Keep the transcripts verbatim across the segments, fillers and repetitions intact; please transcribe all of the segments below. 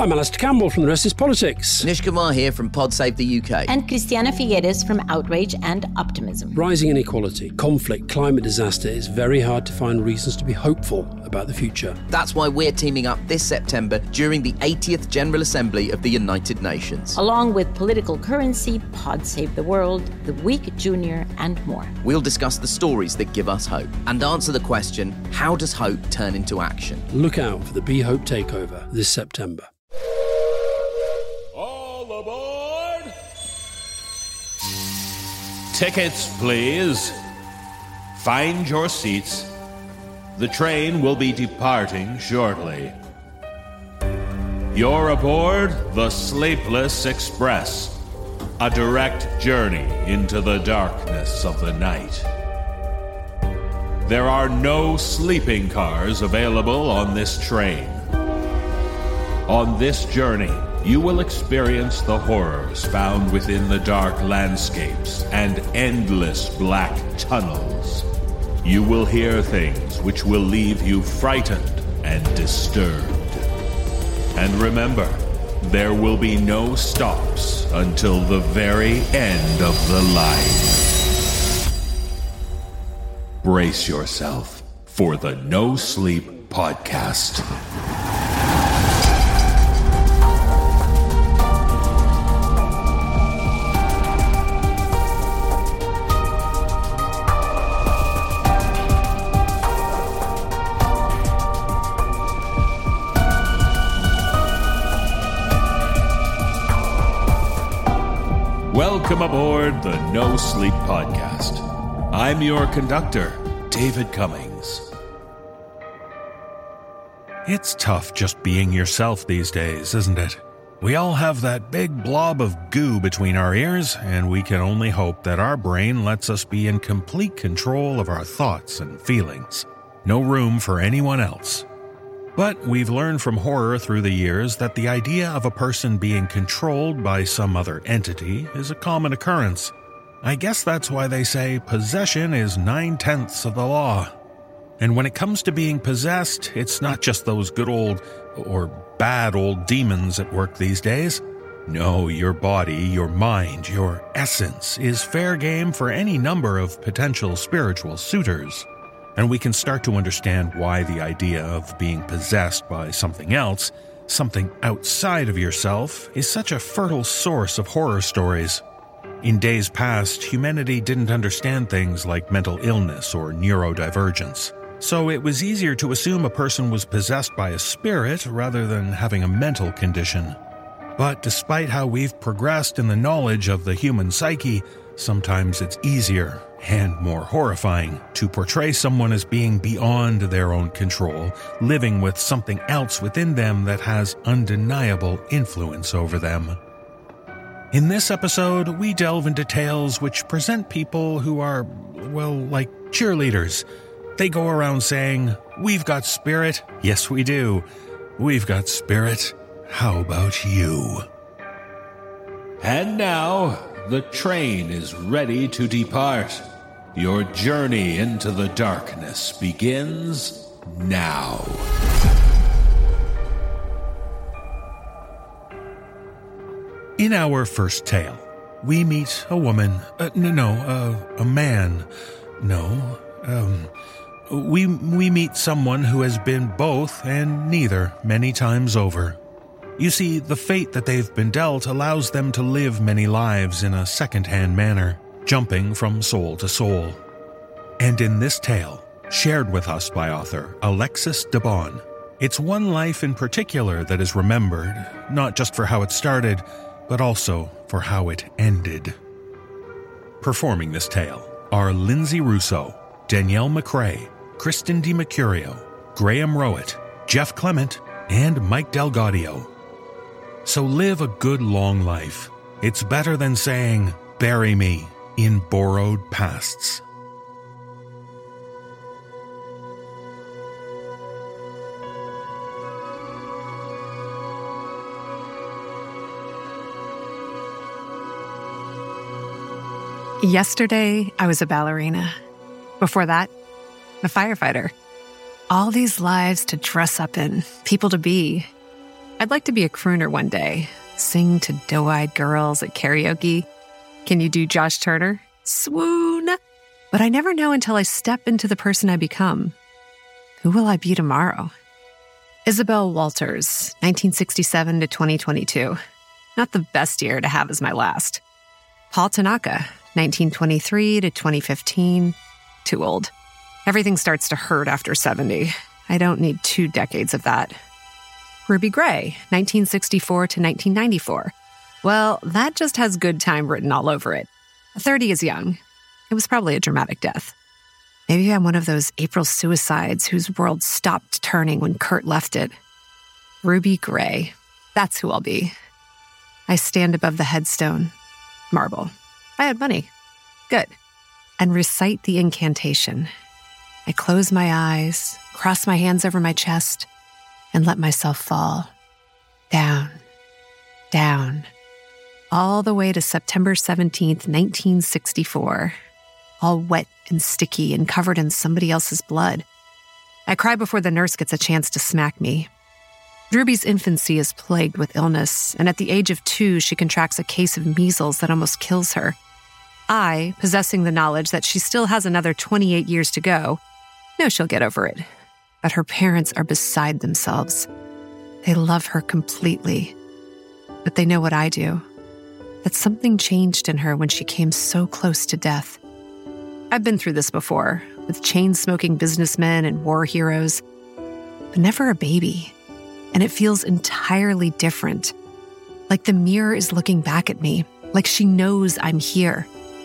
I'm Alistair Campbell from The Rest is Politics. Nish Kumar here from Pod Save the U K. And Christiana Figueres from Outrage and Optimism. Rising inequality, conflict, climate disaster, it's very hard to find reasons to be hopeful about the future. That's why we're teaming up this September during the eightieth General Assembly of the United Nations. Along with Political Currency, Pod Save the World, The Week Junior, and more. We'll discuss the stories that give us hope and answer the question, how does hope turn into action? Look out for the Be Hope Takeover this September. All aboard! Tickets, please. Find your seats. The train will be departing shortly. You're aboard the Sleepless Express, a direct journey into the darkness of the night. There are no sleeping cars available on this train. On this journey, you will experience the horrors found within the dark landscapes and endless black tunnels. You will hear things which will leave you frightened and disturbed. And remember, there will be no stops until the very end of the line. Brace yourself for the No Sleep Podcast. Welcome aboard the No Sleep Podcast. I'm your conductor, David Cummings. It's tough just being yourself these days, isn't it? We all have that big blob of goo between our ears, and we can only hope that our brain lets us be in complete control of our thoughts and feelings. No room for anyone else. But we've learned from horror through the years that the idea of a person being controlled by some other entity is a common occurrence. I guess that's why they say possession is nine-tenths of the law. And when it comes to being possessed, it's not just those good old, or bad old demons at work these days. No, your body, your mind, your essence is fair game for any number of potential spiritual suitors. And we can start to understand why the idea of being possessed by something else, something outside of yourself, is such a fertile source of horror stories. In days past, humanity didn't understand things like mental illness or neurodivergence. So it was easier to assume a person was possessed by a spirit rather than having a mental condition. But despite how we've progressed in the knowledge of the human psyche, sometimes it's easier and more horrifying to portray someone as being beyond their own control, living with something else within them that has undeniable influence over them. In this episode, we delve into tales which present people who are, well, like cheerleaders. They go around saying, "We've got spirit." Yes, we do. We've got spirit. How about you? And now, the train is ready to depart. Your journey into the darkness begins now. In our first tale, we meet a woman, uh, no, no, uh, a man, no, um, we, we meet someone who has been both and neither many times over. You see, the fate that they've been dealt allows them to live many lives in a second-hand manner, jumping from soul to soul. And in this tale, shared with us by author Alexis de Bon, it's one life in particular that is remembered, not just for how it started, but also for how it ended. Performing this tale are Lindsay Russo, Danielle McRae, Kristen DiMercurio, Graham Rowett, Jeff Clement, and Mike Delgadio. So live a good long life. It's better than saying, "Bury me in borrowed pasts." Yesterday, I was a ballerina. Before that, a firefighter. All these lives to dress up in, people to be. I'd like to be a crooner one day, sing to doe-eyed girls at karaoke. Can you do Josh Turner? Swoon! But I never know until I step into the person I become. Who will I be tomorrow? Isabel Walters, nineteen sixty-seven to twenty twenty-two. Not the best year to have as my last. Paul Tanaka, nineteen twenty-three to twenty fifteen. Too old. Everything starts to hurt after seventy. I don't need two decades of that. Ruby Gray, nineteen sixty-four to nineteen ninety-four. Well, that just has good time written all over it. thirty is young. It was probably a dramatic death. Maybe I'm one of those April suicides whose world stopped turning when Kurt left it. Ruby Gray. That's who I'll be. I stand above the headstone. Marble. I had money. Good. And recite the incantation. I close my eyes, cross my hands over my chest, and let myself fall. Down. Down. All the way to September seventeenth, nineteen sixty-four. All wet and sticky and covered in somebody else's blood. I cry before the nurse gets a chance to smack me. Ruby's infancy is plagued with illness, and at the age of two, she contracts a case of measles that almost kills her. I, possessing the knowledge that she still has another twenty-eight years to go, know she'll get over it. But her parents are beside themselves. They love her completely. But they know what I do. That something changed in her when she came so close to death. I've been through this before, with chain-smoking businessmen and war heroes, but never a baby. And it feels entirely different. Like the mirror is looking back at me, like she knows I'm here.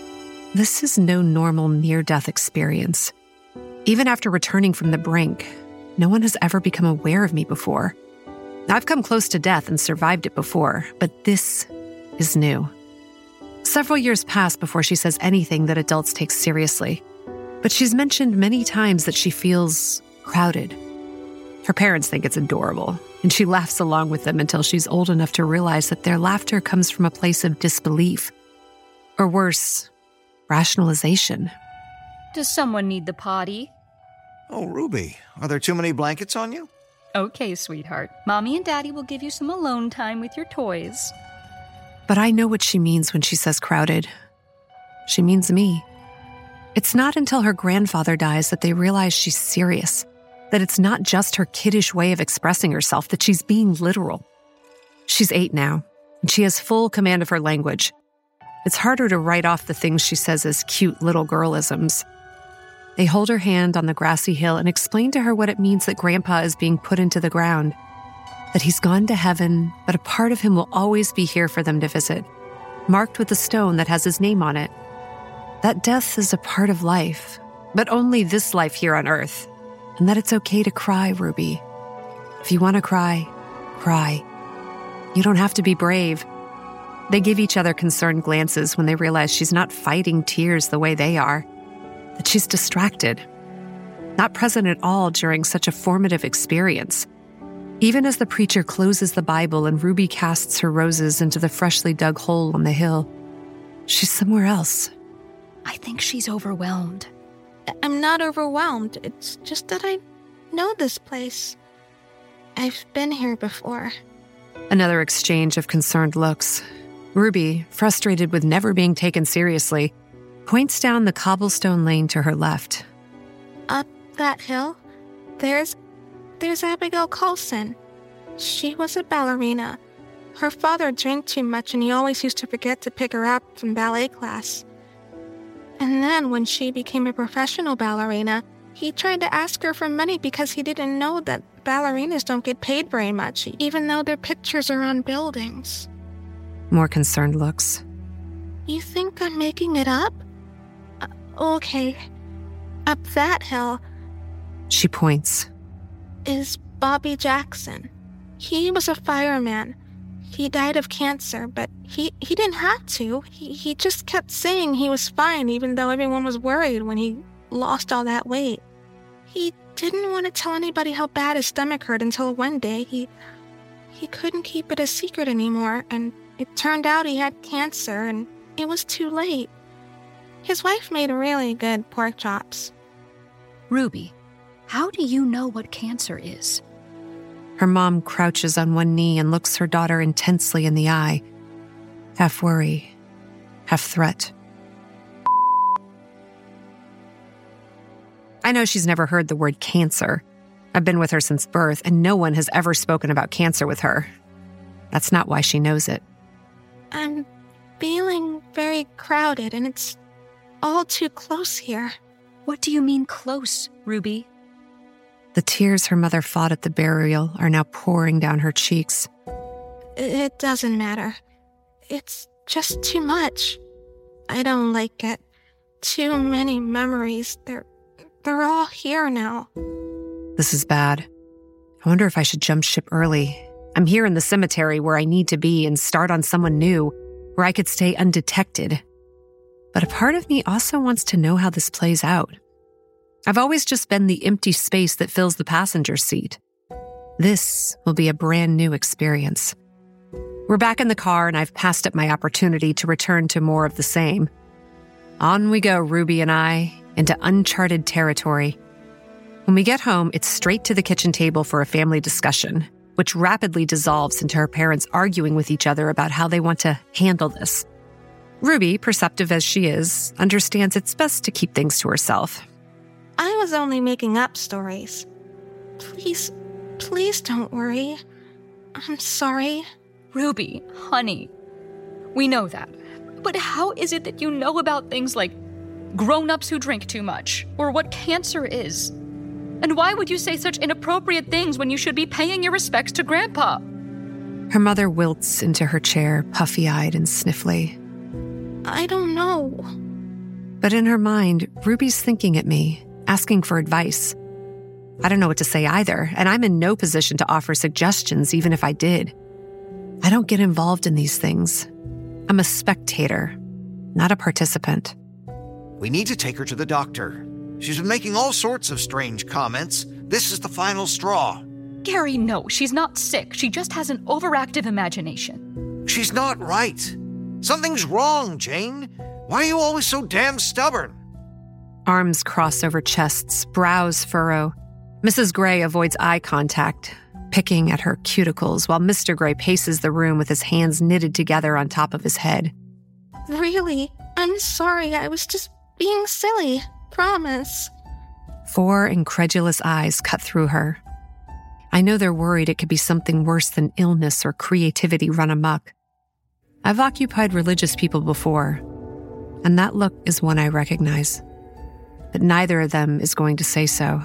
This is no normal near-death experience. Even after returning from the brink, no one has ever become aware of me before. I've come close to death and survived it before, but this is new. Several years pass before she says anything that adults take seriously, but she's mentioned many times that she feels crowded. Her parents think it's adorable, and she laughs along with them until she's old enough to realize that their laughter comes from a place of disbelief. Or worse, rationalization. Does someone need the potty? Oh, Ruby, are there too many blankets on you? Okay, sweetheart. Mommy and Daddy will give you some alone time with your toys. But I know what she means when she says crowded. She means me. It's not until her grandfather dies that they realize she's serious, that it's not just her kiddish way of expressing herself, that she's being literal. She's eight now, and she has full command of her language. It's harder to write off the things she says as cute little girlisms. They hold her hand on the grassy hill and explain to her what it means that Grandpa is being put into the ground. That he's gone to heaven, but a part of him will always be here for them to visit, marked with a stone that has his name on it. That death is a part of life, but only this life here on Earth, and that it's okay to cry, Ruby. If you want to cry, cry. You don't have to be brave. They give each other concerned glances when they realize she's not fighting tears the way they are, that she's distracted, not present at all during such a formative experience. Even as the preacher closes the Bible and Ruby casts her roses into the freshly dug hole on the hill, she's somewhere else. I think she's overwhelmed. I'm not overwhelmed. It's just that I know this place. I've been here before. Another exchange of concerned looks. Ruby, frustrated with never being taken seriously, points down the cobblestone lane to her left. Up that hill, there's There's Abigail Coulson. She was a ballerina. Her father drank too much and he always used to forget to pick her up from ballet class. And then when she became a professional ballerina, he tried to ask her for money because he didn't know that ballerinas don't get paid very much, even though their pictures are on buildings. More concerned looks. You think I'm making it up? Uh, okay. Up that hill. She points. Is Bobby Jackson. He was a fireman. He died of cancer, but he, he didn't have to. He, he just kept saying he was fine, even though everyone was worried when he lost all that weight. He didn't want to tell anybody how bad his stomach hurt until one day he he couldn't keep it a secret anymore, and it turned out he had cancer, and it was too late. His wife made really good pork chops. Ruby, how do you know what cancer is? Her mom crouches on one knee and looks her daughter intensely in the eye, half worry, half threat. I know she's never heard the word cancer. I've been with her since birth, and no one has ever spoken about cancer with her. That's not why she knows it. I'm feeling very crowded, and it's all too close here. What do you mean close, Ruby? The tears her mother fought at the burial are now pouring down her cheeks. It doesn't matter. It's just too much. I don't like it. Too many memories. They're, they're all here now. This is bad. I wonder if I should jump ship early. I'm here in the cemetery where I need to be and start on someone new, where I could stay undetected. But a part of me also wants to know how this plays out. I've always just been the empty space that fills the passenger seat. This will be a brand new experience. We're back in the car, and I've passed up my opportunity to return to more of the same. On we go, Ruby and I, into uncharted territory. When we get home, it's straight to the kitchen table for a family discussion, which rapidly dissolves into her parents arguing with each other about how they want to handle this. Ruby, perceptive as she is, understands it's best to keep things to herself. I was only making up stories. Please, please don't worry. I'm sorry. Ruby, honey, we know that. But how is it that you know about things like grown-ups who drink too much, or what cancer is? And why would you say such inappropriate things when you should be paying your respects to Grandpa? Her mother wilts into her chair, puffy-eyed and sniffly. I don't know. But in her mind, Ruby's thinking at me, asking for advice. I don't know what to say either, and I'm in no position to offer suggestions even if I did. I don't get involved in these things. I'm a spectator, not a participant. We need to take her to the doctor. She's been making all sorts of strange comments. This is the final straw. Gary, no, she's not sick. She just has an overactive imagination. She's not right. Something's wrong, Jane. Why are you always so damn stubborn? Arms cross over chests, brows furrow. Missus Gray avoids eye contact, picking at her cuticles while Mister Gray paces the room with his hands knitted together on top of his head. Really? I'm sorry. I was just being silly. Promise. Four incredulous eyes cut through her. I know they're worried it could be something worse than illness or creativity run amok. I've occupied religious people before, and that look is one I recognize. But neither of them is going to say so.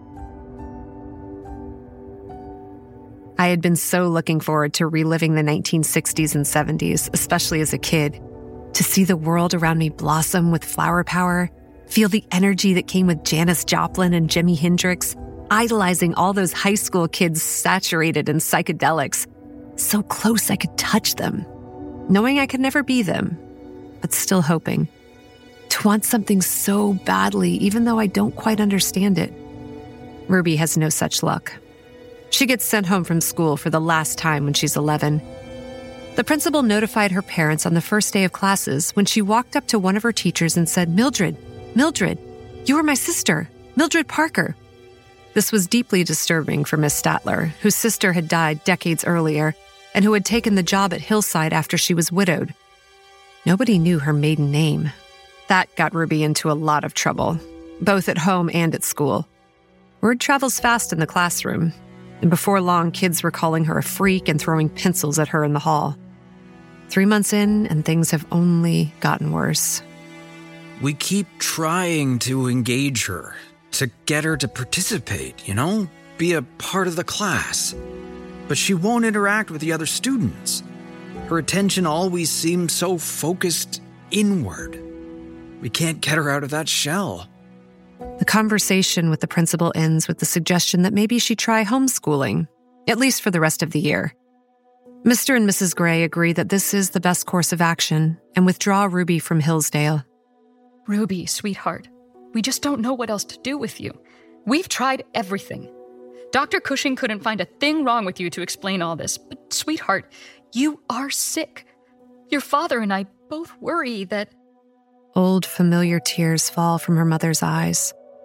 I had been so looking forward to reliving the nineteen sixties and seventies, especially as a kid, to see the world around me blossom with flower power, feel the energy that came with Janis Joplin and Jimi Hendrix, idolizing all those high school kids saturated in psychedelics, so close I could touch them, knowing I could never be them, but still hoping. To want something so badly, even though I don't quite understand it. Ruby has no such luck. She gets sent home from school for the last time when she's eleven. The principal notified her parents on the first day of classes when she walked up to one of her teachers and said, "Mildred, Mildred, you are my sister, Mildred Parker." This was deeply disturbing for Miss Statler, whose sister had died decades earlier and who had taken the job at Hillside after she was widowed. Nobody knew her maiden name. That got Ruby into a lot of trouble, both at home and at school. Word travels fast in the classroom, and before long, kids were calling her a freak and throwing pencils at her in the hall. Three months in, and things have only gotten worse. We keep trying to engage her, to get her to participate, you know, be a part of the class. But she won't interact with the other students. Her attention always seems so focused inward. We can't get her out of that shell. The conversation with the principal ends with the suggestion that maybe she try homeschooling, at least for the rest of the year. Mister and Missus Gray agree that this is the best course of action and withdraw Ruby from Hillsdale. Ruby, sweetheart, we just don't know what else to do with you. We've tried everything. Doctor Cushing couldn't find a thing wrong with you to explain all this, but sweetheart, you are sick. Your father and I both worry that... Old familiar tears fall from her mother's eyes.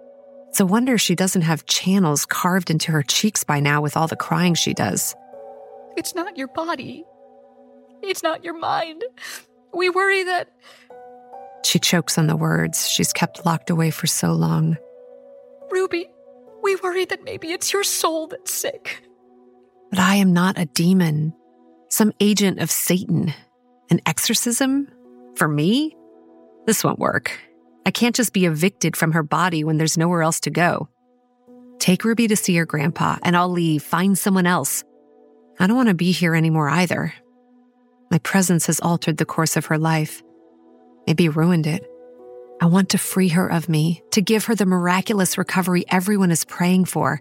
It's a wonder she doesn't have channels carved into her cheeks by now with all the crying she does. It's not your body. It's not your mind. We worry that... She chokes on the words she's kept locked away for so long. Ruby, we worry that maybe it's your soul that's sick. But I am not a demon. Some agent of Satan. An exorcism? For me? This won't work. I can't just be evicted from her body when there's nowhere else to go. Take Ruby to see her grandpa, and I'll leave. Find someone else. I don't want to be here anymore either. My presence has altered the course of her life. Maybe ruined it. I want to free her of me, to give her the miraculous recovery everyone is praying for.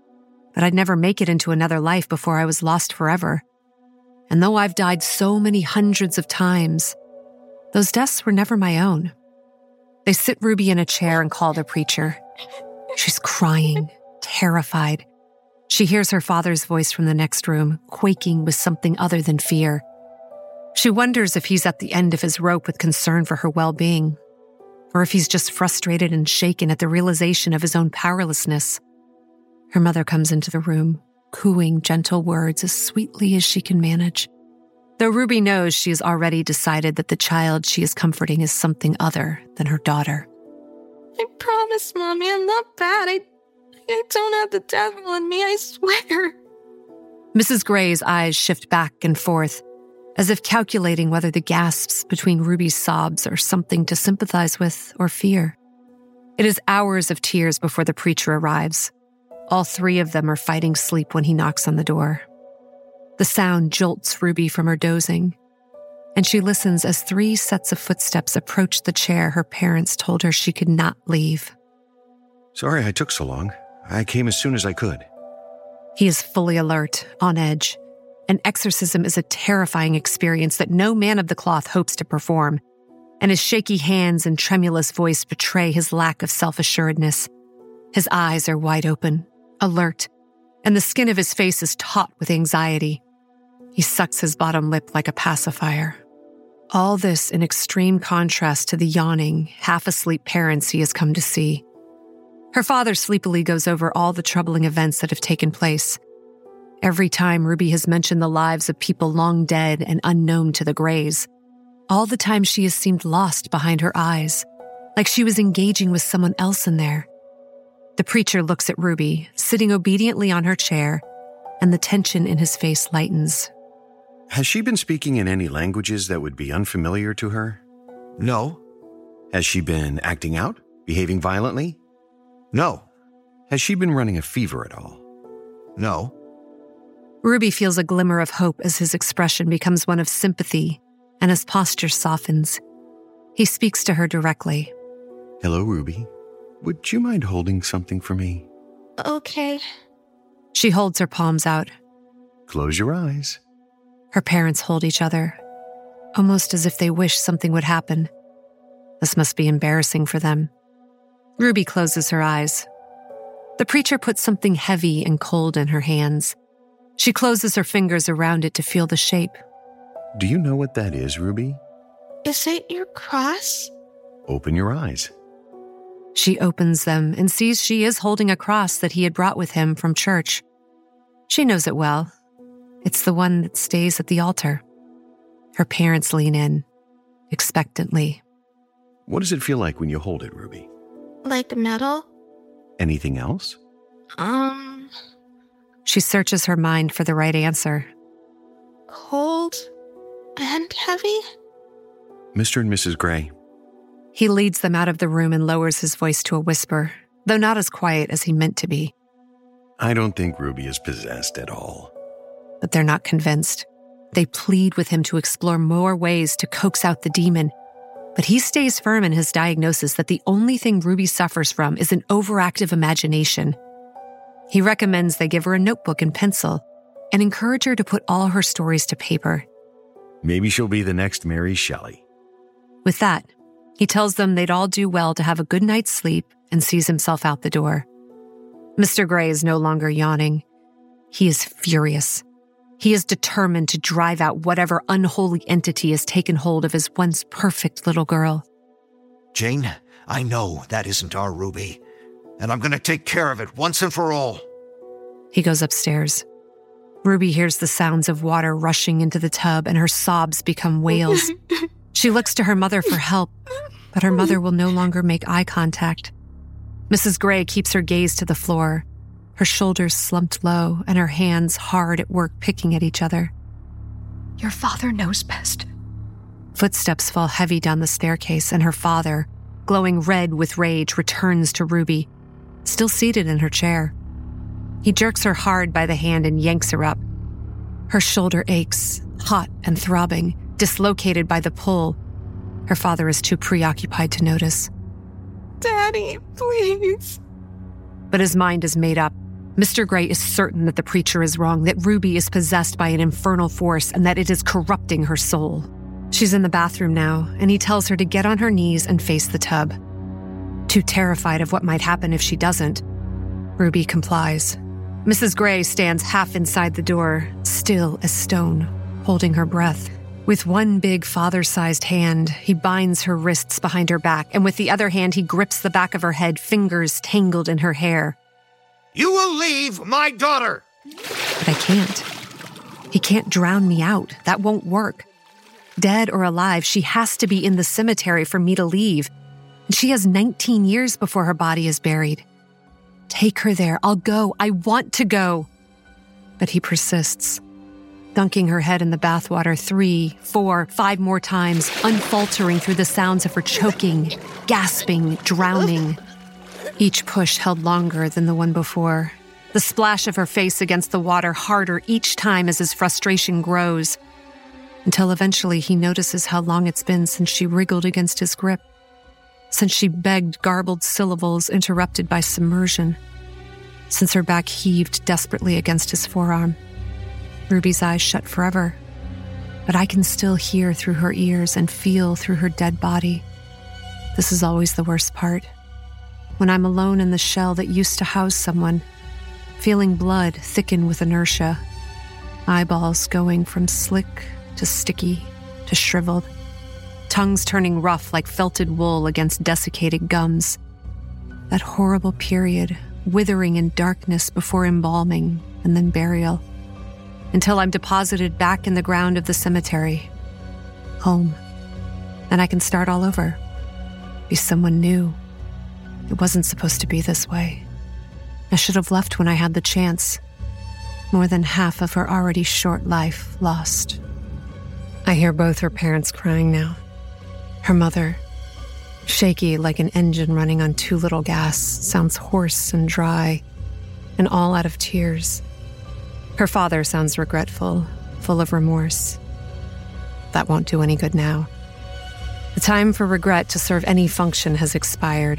But I'd never make it into another life before I was lost forever. And though I've died so many hundreds of times, those deaths were never my own. They sit Ruby in a chair and call the preacher. She's crying, terrified. She hears her father's voice from the next room, quaking with something other than fear. She wonders if he's at the end of his rope with concern for her well-being, or if he's just frustrated and shaken at the realization of his own powerlessness. Her mother comes into the room, cooing gentle words as sweetly as she can manage. Though Ruby knows she has already decided that the child she is comforting is something other than her daughter. I promise, Mommy, I'm not bad. I, I don't have the devil in me, I swear. Missus Gray's eyes shift back and forth, as if calculating whether the gasps between Ruby's sobs are something to sympathize with or fear. It is hours of tears before the preacher arrives. All three of them are fighting sleep when he knocks on the door. The sound jolts Ruby from her dozing, and she listens as three sets of footsteps approach the chair her parents told her she could not leave. Sorry I took so long. I came as soon as I could. He is fully alert, on edge. An exorcism is a terrifying experience that no man of the cloth hopes to perform, and his shaky hands and tremulous voice betray his lack of self-assuredness. His eyes are wide open, alert, and the skin of his face is taut with anxiety. He sucks his bottom lip like a pacifier. All this in extreme contrast to the yawning, half-asleep parents he has come to see. Her father sleepily goes over all the troubling events that have taken place. Every time Ruby has mentioned the lives of people long dead and unknown to the Grays, all the time she has seemed lost behind her eyes, like she was engaging with someone else in there. The preacher looks at Ruby, sitting obediently on her chair, and the tension in his face lightens. Has she been speaking in any languages that would be unfamiliar to her? No. Has she been acting out? Behaving violently? No. Has she been running a fever at all? No. Ruby feels a glimmer of hope as his expression becomes one of sympathy and his posture softens. He speaks to her directly. Hello, Ruby. Would you mind holding something for me? Okay. She holds her palms out. Close your eyes. Her parents hold each other, almost as if they wish something would happen. This must be embarrassing for them. Ruby closes her eyes. The preacher puts something heavy and cold in her hands. She closes her fingers around it to feel the shape. Do you know what that is, Ruby? Is it your cross? Open your eyes. She opens them and sees she is holding a cross that he had brought with him from church. She knows it well. It's the one that stays at the altar. Her parents lean in, expectantly. What does it feel like when you hold it, Ruby? Like metal? Anything else? Um... She searches her mind for the right answer. Cold and heavy? Mister and Missus Gray. He leads them out of the room and lowers his voice to a whisper, though not as quiet as he meant to be. I don't think Ruby is possessed at all. But they're not convinced. They plead with him to explore more ways to coax out the demon. But he stays firm in his diagnosis that the only thing Ruby suffers from is an overactive imagination. He recommends they give her a notebook and pencil and encourage her to put all her stories to paper. Maybe she'll be the next Mary Shelley. With that, he tells them they'd all do well to have a good night's sleep and sees himself out the door. Mister Gray is no longer yawning. He is furious. He is determined to drive out whatever unholy entity has taken hold of his once perfect little girl. Jane, I know that isn't our Ruby. and I'm going to take care of it once and for all. He goes upstairs. Ruby hears the sounds of water rushing into the tub, and her sobs become wails. She looks to her mother for help, but her mother will no longer make eye contact. Missus Gray keeps her gaze to the floor, her shoulders slumped low and her hands hard at work picking at each other. Your father knows best. Footsteps fall heavy down the staircase, and her father, glowing red with rage, returns to Ruby, still seated in her chair. He jerks her hard by the hand and yanks her up. Her shoulder aches, hot and throbbing, dislocated by the pull. Her father is too preoccupied to notice. Daddy, please. But his mind is made up. Mister Gray is certain that the preacher is wrong, that Ruby is possessed by an infernal force, and that it is corrupting her soul. She's in the bathroom now, and he tells her to get on her knees and face the tub. Too terrified of what might happen if she doesn't, Ruby complies. Missus Gray stands half inside the door, still as stone, holding her breath. With one big father-sized hand, he binds her wrists behind her back, and with the other hand, he grips the back of her head, fingers tangled in her hair. You will leave my daughter! But I can't. He can't drown me out. That won't work. Dead or alive, she has to be in the cemetery for me to leave. And she has nineteen years before her body is buried. Take her there. I'll go. I want to go. But he persists, dunking her head in the bathwater three, four, five more times, unfaltering through the sounds of her choking, gasping, drowning. Each push held longer than the one before. The splash of her face against the water harder each time as his frustration grows, until eventually he notices how long it's been since she wriggled against his grip, since she begged garbled syllables interrupted by submersion, since her back heaved desperately against his forearm. Ruby's eyes shut forever, but I can still hear through her ears and feel through her dead body. This is always the worst part. When I'm alone in the shell that used to house someone, feeling blood thicken with inertia, eyeballs going from slick to sticky to shriveled, tongues turning rough like felted wool against desiccated gums. That horrible period, withering in darkness before embalming and then burial, until I'm deposited back in the ground of the cemetery, home, and I can start all over, be someone new. It wasn't supposed to be this way. I should have left when I had the chance. More than half of her already short life lost. I hear both her parents crying now. Her mother, shaky like an engine running on too little gas, sounds hoarse and dry, and all out of tears. Her father sounds regretful, full of remorse. That won't do any good now. The time for regret to serve any function has expired.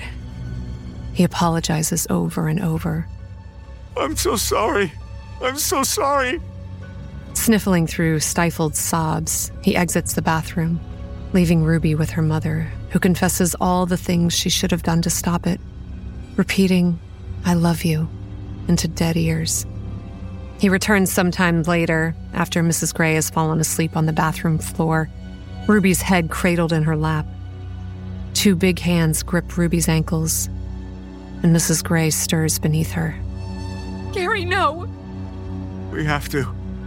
He apologizes over and over. I'm so sorry. I'm so sorry. Sniffling through stifled sobs, he exits the bathroom, leaving Ruby with her mother, who confesses all the things she should have done to stop it, repeating, "I love you," into dead ears. He returns sometime later, after Missus Gray has fallen asleep on the bathroom floor, Ruby's head cradled in her lap. Two big hands grip Ruby's ankles, and Missus Gray stirs beneath her. Gary, no! We have to.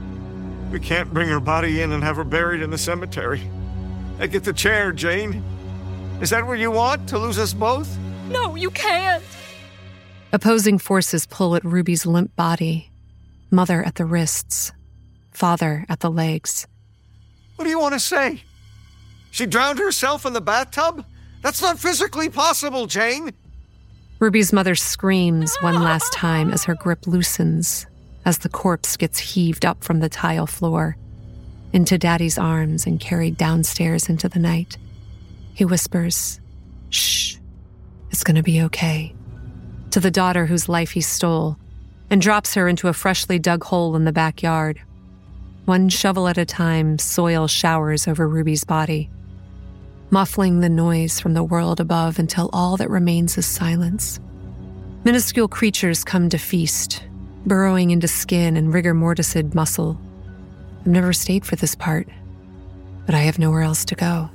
We can't bring her body in and have her buried in the cemetery. Hey, get the chair, Jane. Is that what you want, to lose us both? No, you can't! Opposing forces pull at Ruby's limp body, mother at the wrists, father at the legs. What do you want to say? She drowned herself in the bathtub? That's not physically possible, Jane! Ruby's mother screams one last time as her grip loosens, as the corpse gets heaved up from the tile floor, into Daddy's arms and carried downstairs into the night. He whispers, "Shh, it's gonna be okay," to the daughter whose life he stole, and drops her into a freshly dug hole in the backyard. One shovel at a time, soil showers over Ruby's body, muffling the noise from the world above until all that remains is silence. Minuscule creatures come to feast, burrowing into skin and rigor mortised muscle. I've never stayed for this part, but I have nowhere else to go.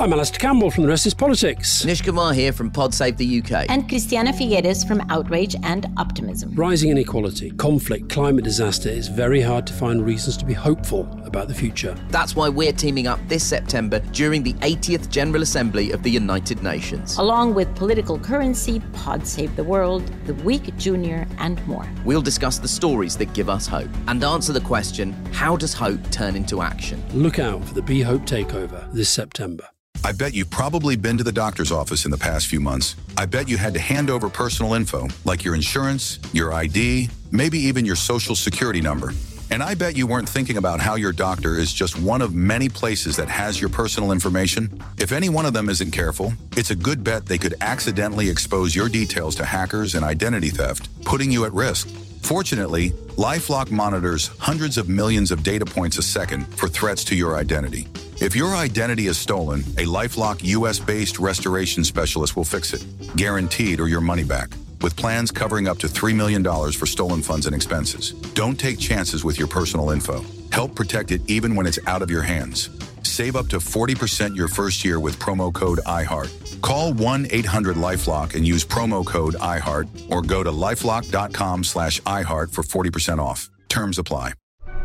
I'm Alistair Campbell from The Rest is Politics. Nish Kumar here from PodSave the U K. And Christiana Figueres from Outrage and Optimism. Rising inequality, conflict, climate disaster, it's very hard to find reasons to be hopeful about the future. That's why we're teaming up this September during the eightieth General Assembly of the United Nations. Along with Political Currency, Pod Save the World, The Week Junior, and more. We'll discuss the stories that give us hope and answer the question, how does hope turn into action? Look out for the Be Hope Takeover this September. I bet you've probably been to the doctor's office in the past few months. I bet you had to hand over personal info, like your insurance, your I D, maybe even your social security number. And I bet you weren't thinking about how your doctor is just one of many places that has your personal information. If any one of them isn't careful, it's a good bet they could accidentally expose your details to hackers and identity theft, putting you at risk. Fortunately, LifeLock monitors hundreds of millions of data points a second for threats to your identity. If your identity is stolen, a LifeLock U S-based restoration specialist will fix it, guaranteed or your money back, with plans covering up to three million dollars for stolen funds and expenses. Don't take chances with your personal info. Help protect it even when it's out of your hands. Save up to forty percent your first year with promo code iHeart. Call one eight hundred LifeLock and use promo code iHeart, or go to lifelock.com slash iHeart for forty percent off. Terms apply.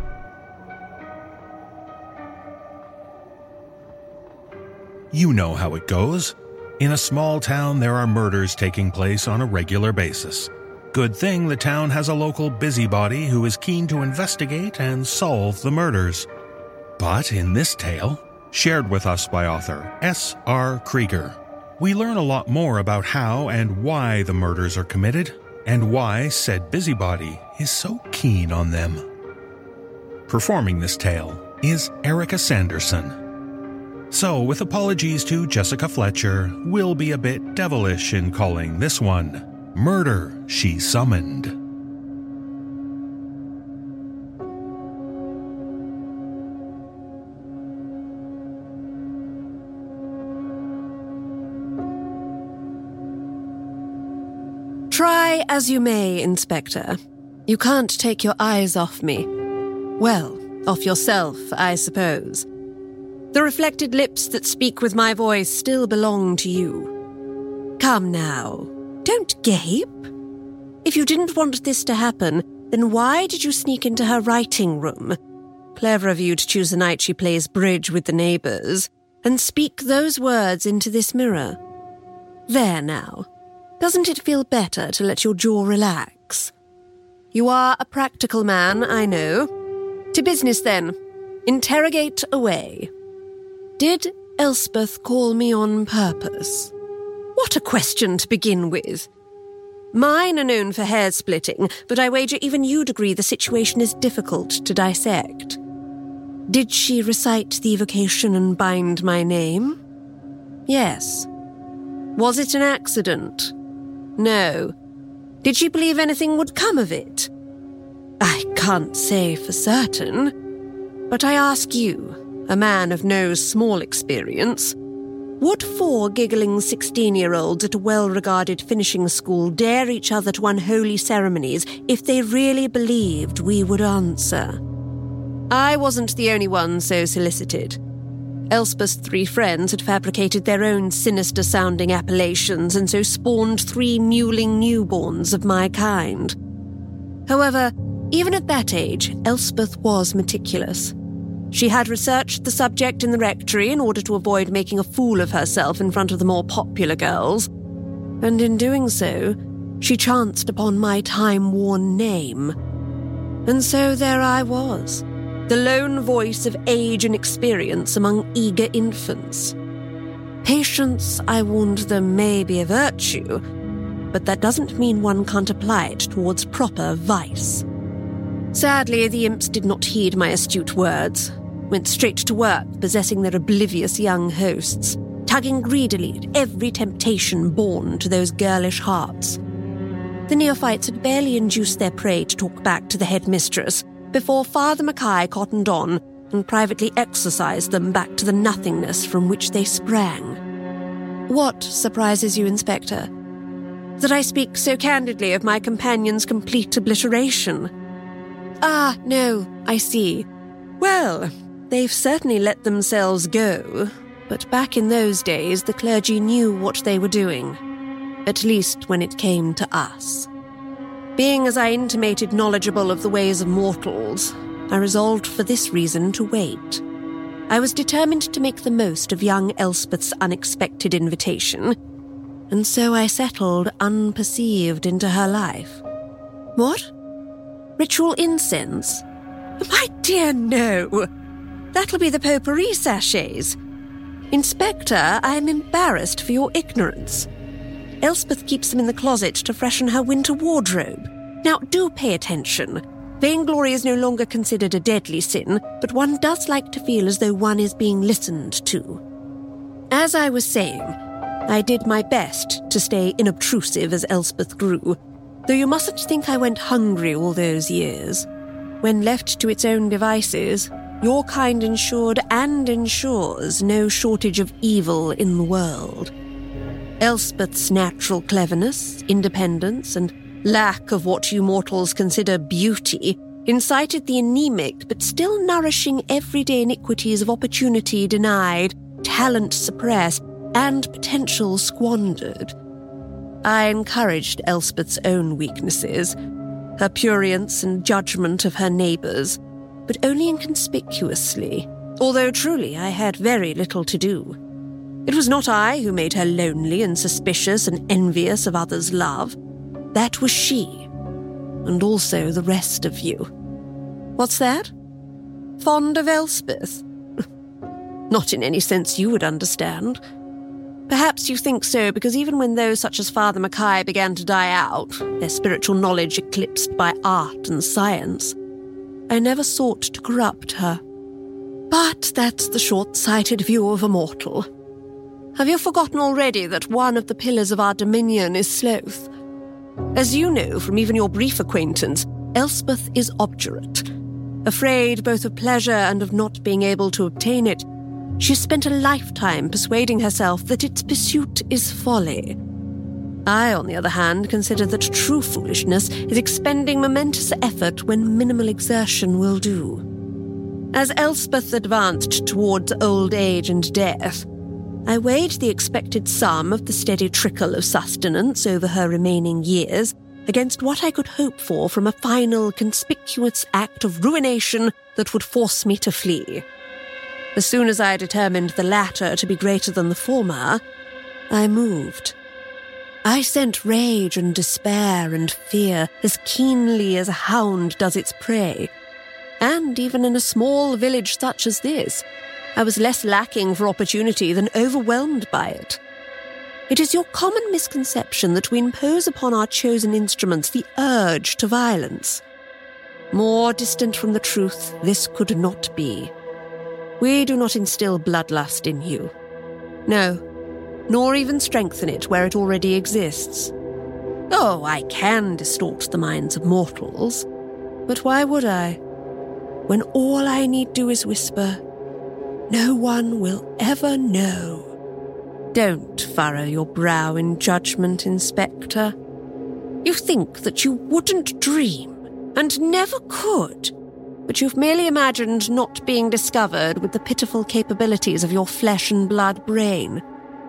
You know how it goes. In a small town, there are murders taking place on a regular basis. Good thing the town has a local busybody who is keen to investigate and solve the murders. But in this tale, shared with us by author S R Krieger, we learn a lot more about how and why the murders are committed, and why said busybody is so keen on them. Performing this tale is Erica Sanderson. So, with apologies to Jessica Fletcher, we'll be a bit devilish in calling this one Murder She Summoned. Try as you may, Inspector. You can't take your eyes off me. Well, off yourself, I suppose. The reflected lips that speak with my voice still belong to you. Come now, don't gape. If you didn't want this to happen, then why did you sneak into her writing room? Clever of you to choose the night she plays bridge with the neighbours, and speak those words into this mirror. There now. Doesn't it feel better to let your jaw relax? You are a practical man, I know. To business, then. Interrogate away. Did Elspeth call me on purpose? What a question to begin with. Mine are known for hair-splitting, but I wager even you'd agree the situation is difficult to dissect. Did she recite the evocation and bind my name? Yes. Was it an accident? No. Did she believe anything would come of it? I can't say for certain, but I ask you, a man of no small experience, would four giggling sixteen-year-olds at a well-regarded finishing school dare each other to unholy ceremonies if they really believed we would answer? I wasn't the only one so solicited. Elspeth's three friends had fabricated their own sinister-sounding appellations and so spawned three mewling newborns of my kind. However, even at that age, Elspeth was meticulous. She had researched the subject in the rectory in order to avoid making a fool of herself in front of the more popular girls, and in doing so, she chanced upon my time-worn name. And so there I was, the lone voice of age and experience among eager infants. Patience, I warned them, may be a virtue, but that doesn't mean one can't apply it towards proper vice. Sadly, the imps did not heed my astute words, went straight to work possessing their oblivious young hosts, tugging greedily at every temptation born to those girlish hearts. The neophytes had barely induced their prey to talk back to the headmistress before Father Mackay cottoned on and privately exorcised them back to the nothingness from which they sprang. What surprises you, Inspector? That I speak so candidly of my companion's complete obliteration. Ah, no, I see. Well, they've certainly let themselves go. But back in those days, the clergy knew what they were doing, at least when it came to us. Being, as I intimated, knowledgeable of the ways of mortals, I resolved for this reason to wait. I was determined to make the most of young Elspeth's unexpected invitation, and so I settled unperceived into her life. What? Ritual incense? My dear, no. That'll be the potpourri sachets. Inspector, I am embarrassed for your ignorance. Elspeth keeps them in the closet to freshen her winter wardrobe. Now, do pay attention. Vainglory is no longer considered a deadly sin, but one does like to feel as though one is being listened to. As I was saying, I did my best to stay inobtrusive as Elspeth grew, though you mustn't think I went hungry all those years. When left to its own devices, your kind ensured and ensures no shortage of evil in the world. Elspeth's natural cleverness, independence, and lack of what you mortals consider beauty incited the anemic but still nourishing everyday iniquities of opportunity denied, talent suppressed, and potential squandered. I encouraged Elspeth's own weaknesses, her prurience and judgment of her neighbours, but only inconspicuously, although truly I had very little to do. It was not I who made her lonely and suspicious and envious of others' love. That was she, and also the rest of you. What's that? Fond of Elspeth? Not in any sense you would understand. Perhaps you think so because even when those such as Father Mackay began to die out, their spiritual knowledge eclipsed by art and science, I never sought to corrupt her. But that's the short-sighted view of a mortal. Have you forgotten already that one of the pillars of our dominion is sloth? As you know from even your brief acquaintance, Elspeth is obdurate. Afraid both of pleasure and of not being able to obtain it, she has spent a lifetime persuading herself that its pursuit is folly. I, on the other hand, consider that true foolishness is expending momentous effort when minimal exertion will do. As Elspeth advanced towards old age and death, I weighed the expected sum of the steady trickle of sustenance over her remaining years against what I could hope for from a final, conspicuous act of ruination that would force me to flee. As soon as I determined the latter to be greater than the former, I moved. I sent rage and despair and fear as keenly as a hound does its prey. And even in a small village such as this, I was less lacking for opportunity than overwhelmed by it. It is your common misconception that we impose upon our chosen instruments the urge to violence. More distant from the truth, this could not be. We do not instill bloodlust in you. No, nor even strengthen it where it already exists. Oh, I can distort the minds of mortals, but why would I? When all I need do is whisper, no one will ever know. Don't furrow your brow in judgment, Inspector. You think that you wouldn't dream, and never could, but you've merely imagined not being discovered with the pitiful capabilities of your flesh and blood brain.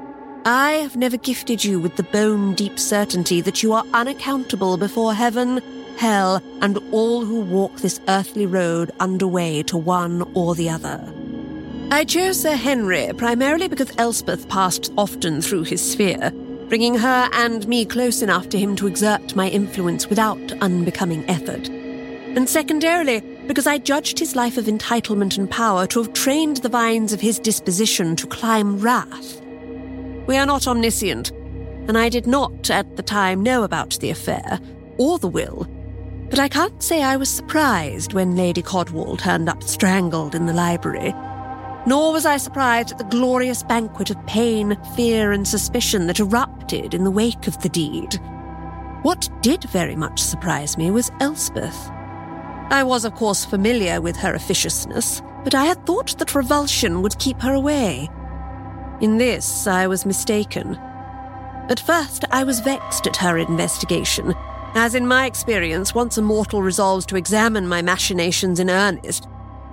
I have never gifted you with the bone-deep certainty that you are unaccountable before heaven, hell, and all who walk this earthly road underway to one or the other. I chose Sir Henry primarily because Elspeth passed often through his sphere, bringing her and me close enough to him to exert my influence without unbecoming effort. And secondarily, because I judged his life of entitlement and power to have trained the vines of his disposition to climb wrath. We are not omniscient, and I did not, at the time, know about the affair, or the will, but I can't say I was surprised when Lady Codwall turned up strangled in the library. Nor was I surprised at the glorious banquet of pain, fear, and suspicion that erupted in the wake of the deed. What did very much surprise me was Elspeth. I was, of course, familiar with her officiousness, but I had thought that revulsion would keep her away. In this, I was mistaken. At first, I was vexed at her investigation, as in my experience, once a mortal resolves to examine my machinations in earnest,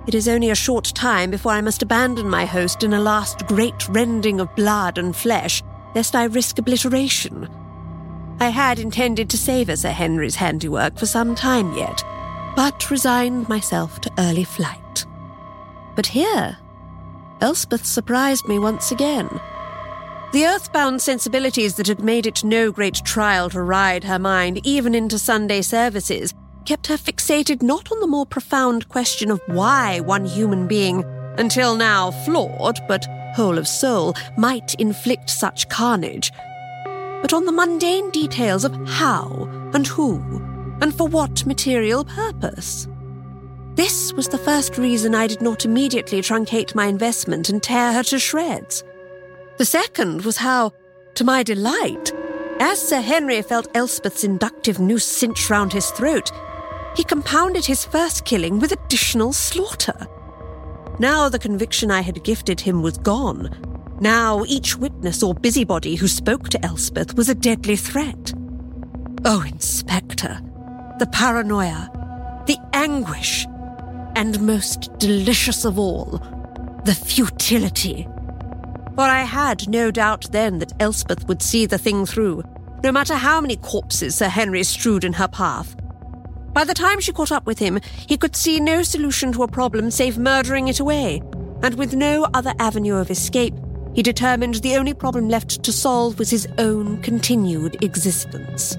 It is only a short time before I must abandon my host in a last great rending of blood and flesh, lest I risk obliteration. I had intended to savour Sir Henry's handiwork for some time yet, but resigned myself to early flight. But here, Elspeth surprised me once again. The earthbound sensibilities that had made it no great trial to ride her mind even into Sunday services kept her fixated not on the more profound question of why one human being, until now flawed but whole of soul, might inflict such carnage, but on the mundane details of how and who and for what material purpose. This was the first reason I did not immediately truncate my investment and tear her to shreds. The second was how, to my delight, as Sir Henry felt Elspeth's inductive noose cinch round his throat, he compounded his first killing with additional slaughter. Now the conviction I had gifted him was gone. Now each witness or busybody who spoke to Elspeth was a deadly threat. Oh, Inspector, the paranoia, the anguish, and most delicious of all, the futility. For I had no doubt then that Elspeth would see the thing through, no matter how many corpses Sir Henry strewed in her path. By the time she caught up with him, he could see no solution to a problem save murdering it away, and with no other avenue of escape, he determined the only problem left to solve was his own continued existence.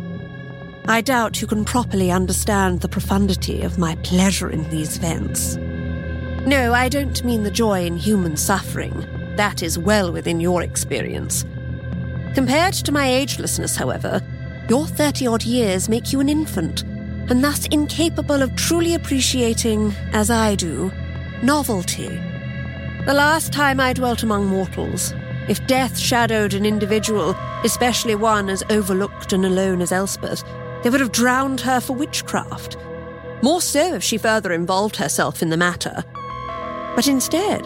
I doubt you can properly understand the profundity of my pleasure in these events. No, I don't mean the joy in human suffering. That is well within your experience. Compared to my agelessness, however, your thirty-odd years make you an infant, and thus incapable of truly appreciating, as I do, novelty. The last time I dwelt among mortals, if death shadowed an individual, especially one as overlooked and alone as Elspeth, they would have drowned her for witchcraft. More so if she further involved herself in the matter. But instead,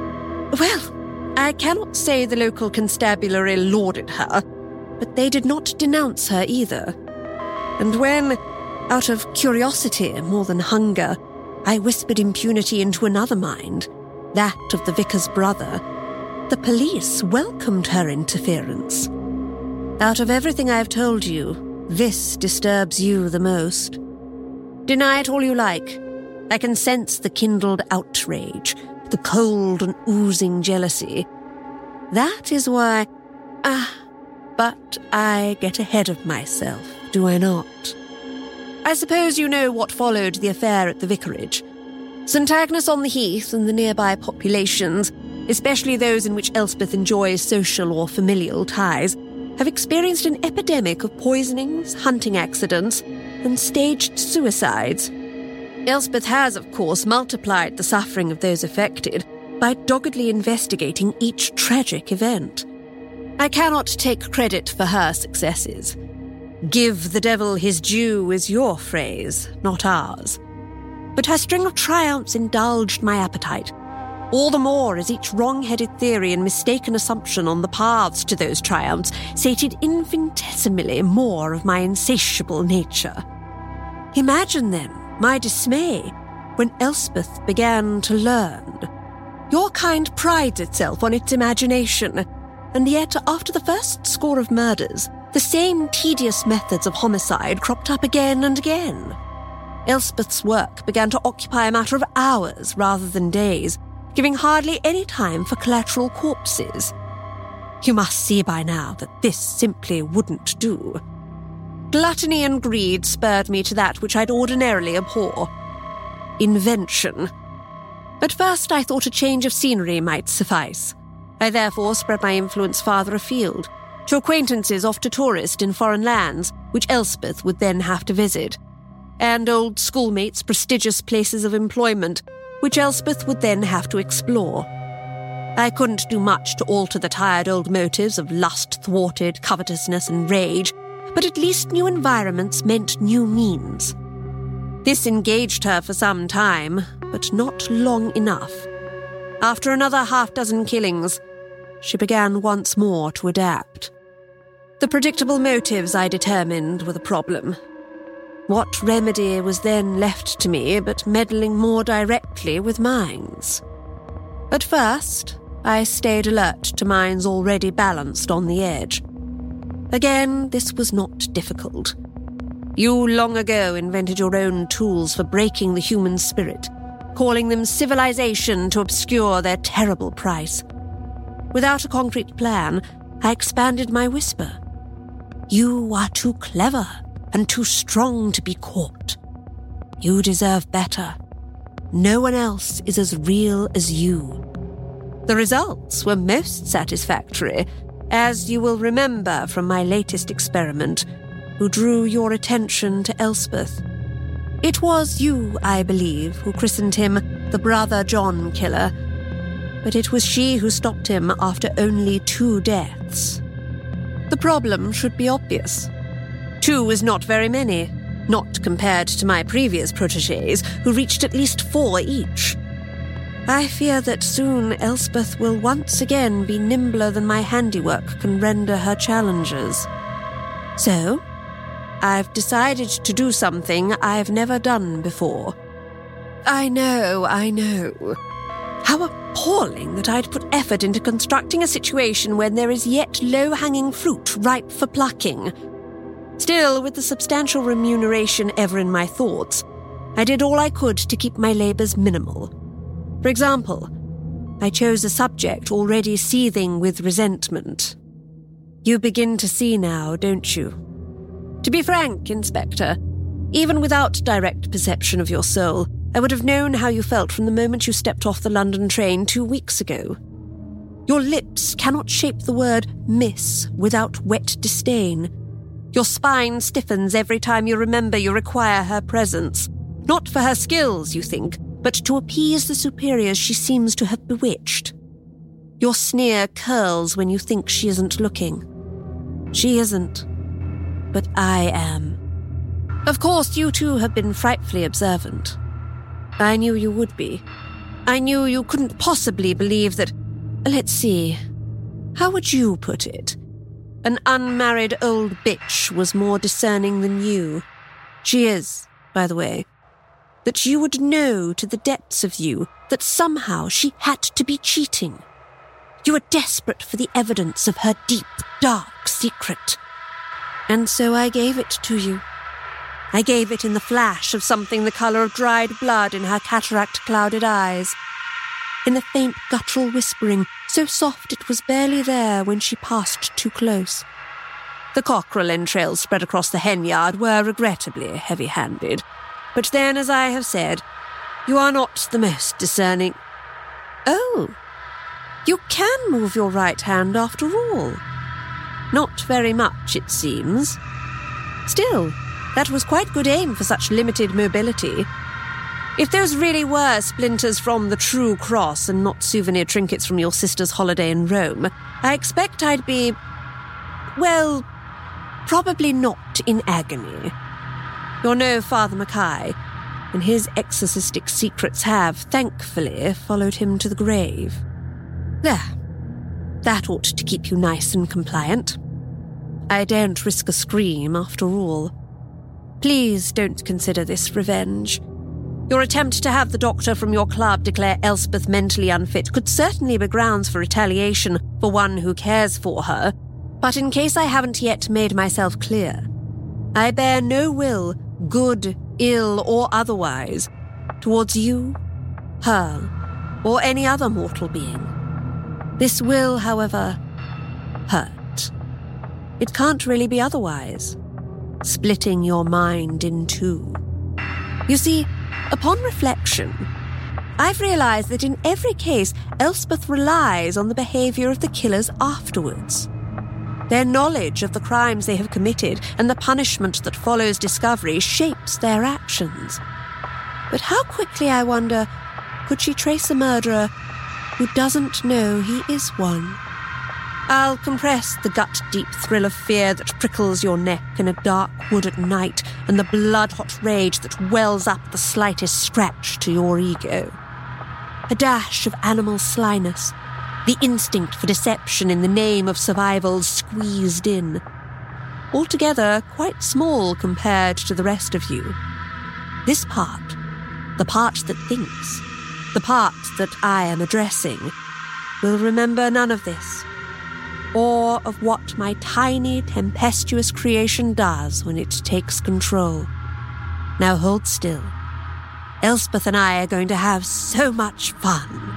well, I cannot say the local constabulary lauded her, but they did not denounce her either. And when, out of curiosity more than hunger, I whispered impunity into another mind, that of the vicar's brother, the police welcomed her interference. Out of everything I have told you, this disturbs you the most. Deny it all you like. I can sense the kindled outrage, the cold and oozing jealousy. That is why... Ah, but I get ahead of myself, do I not? I suppose you know what followed the affair at the vicarage. St Agnes on the Heath and the nearby populations, especially those in which Elspeth enjoys social or familial ties, have experienced an epidemic of poisonings, hunting accidents, and staged suicides. Elspeth has, of course, multiplied the suffering of those affected by doggedly investigating each tragic event. I cannot take credit for her successes. Give the devil his due is your phrase, not ours. But her string of triumphs indulged my appetite, all the more as each wrong-headed theory and mistaken assumption on the paths to those triumphs sated infinitesimally more of my insatiable nature. Imagine, then, my dismay when Elspeth began to learn. Your kind prides itself on its imagination, and yet, after the first score of murders, the same tedious methods of homicide cropped up again and again. Elspeth's work began to occupy a matter of hours rather than days, giving hardly any time for collateral corpses. You must see by now that this simply wouldn't do. Gluttony and greed spurred me to that which I'd ordinarily abhor: invention. At first I thought a change of scenery might suffice. I therefore spread my influence farther afield, to acquaintances off to tourist in foreign lands, which Elspeth would then have to visit, and old schoolmates' prestigious places of employment, which Elspeth would then have to explore. I couldn't do much to alter the tired old motives of lust thwarted, covetousness and rage, but at least new environments meant new means. This engaged her for some time, but not long enough. After another half-dozen killings, she began once more to adapt. The predictable motives, I determined, were the problem. What remedy was then left to me but meddling more directly with minds? At first, I stayed alert to minds already balanced on the edge. Again, this was not difficult. You long ago invented your own tools for breaking the human spirit, calling them civilization to obscure their terrible price. Without a concrete plan, I expanded my whisper. You are too clever and too strong to be caught. You deserve better. No one else is as real as you. The results were most satisfactory, as you will remember from my latest experiment, who drew your attention to Elspeth. It was you, I believe, who christened him the Brother John Killer, but it was she who stopped him after only two deaths. The problem should be obvious. Two is not very many, not compared to my previous protégés, who reached at least four each. I fear that soon Elspeth will once again be nimbler than my handiwork can render her challengers. So, I've decided to do something I've never done before. I know, I know. How appalling that I'd put effort into constructing a situation when there is yet low-hanging fruit ripe for plucking. Still, with the substantial remuneration ever in my thoughts, I did all I could to keep my labours minimal. For example, I chose a subject already seething with resentment. You begin to see now, don't you? To be frank, Inspector, even without direct perception of your soul, I would have known how you felt from the moment you stepped off the London train two weeks ago. Your lips cannot shape the word miss without wet disdain. Your spine stiffens every time you remember you require her presence. Not for her skills, you think, but to appease the superiors she seems to have bewitched. Your sneer curls when you think she isn't looking. She isn't, but I am. Of course, you too have been frightfully observant. I knew you would be. I knew you couldn't possibly believe that... Let's see. How would you put it? An unmarried old bitch was more discerning than you. She is, by the way. That you would know to the depths of you that somehow she had to be cheating. You were desperate for the evidence of her deep, dark secret. And so I gave it to you. I gave it in the flash of something the colour of dried blood in her cataract-clouded eyes, in the faint guttural whispering, so soft it was barely there when she passed too close. The cockerel entrails spread across the hen-yard were regrettably heavy-handed. But then, as I have said, you are not the most discerning. Oh, you can move your right hand after all. Not very much, it seems. Still, that was quite good aim for such limited mobility. If those really were splinters from the true cross and not souvenir trinkets from your sister's holiday in Rome, I expect I'd be, well, probably not in agony. You're no Father Mackay, and his exorcistic secrets have, thankfully, followed him to the grave. There. That ought to keep you nice and compliant. I daren't risk a scream, after all. Please don't consider this revenge. Your attempt to have the doctor from your club declare Elspeth mentally unfit could certainly be grounds for retaliation for one who cares for her, but in case I haven't yet made myself clear, I bear no will, good, ill, or otherwise, towards you, her, or any other mortal being. This will, however, hurt. It can't really be otherwise, splitting your mind in two. You see, upon reflection, I've realized that in every case, Elspeth relies on the behavior of the killers afterwards. Their knowledge of the crimes they have committed and the punishment that follows discovery shapes their actions. But how quickly, I wonder, could she trace a murderer who doesn't know he is one? I'll compress the gut-deep thrill of fear that prickles your neck in a dark wood at night and the blood-hot rage that wells up the slightest scratch to your ego. A dash of animal slyness, the instinct for deception in the name of survival squeezed in. altogether quite small compared to the rest of you. This part, the part that thinks, the part that I am addressing, will remember none of this, or of what my tiny, tempestuous creation does when it takes control. Now hold still. Elspeth and I are going to have so much fun.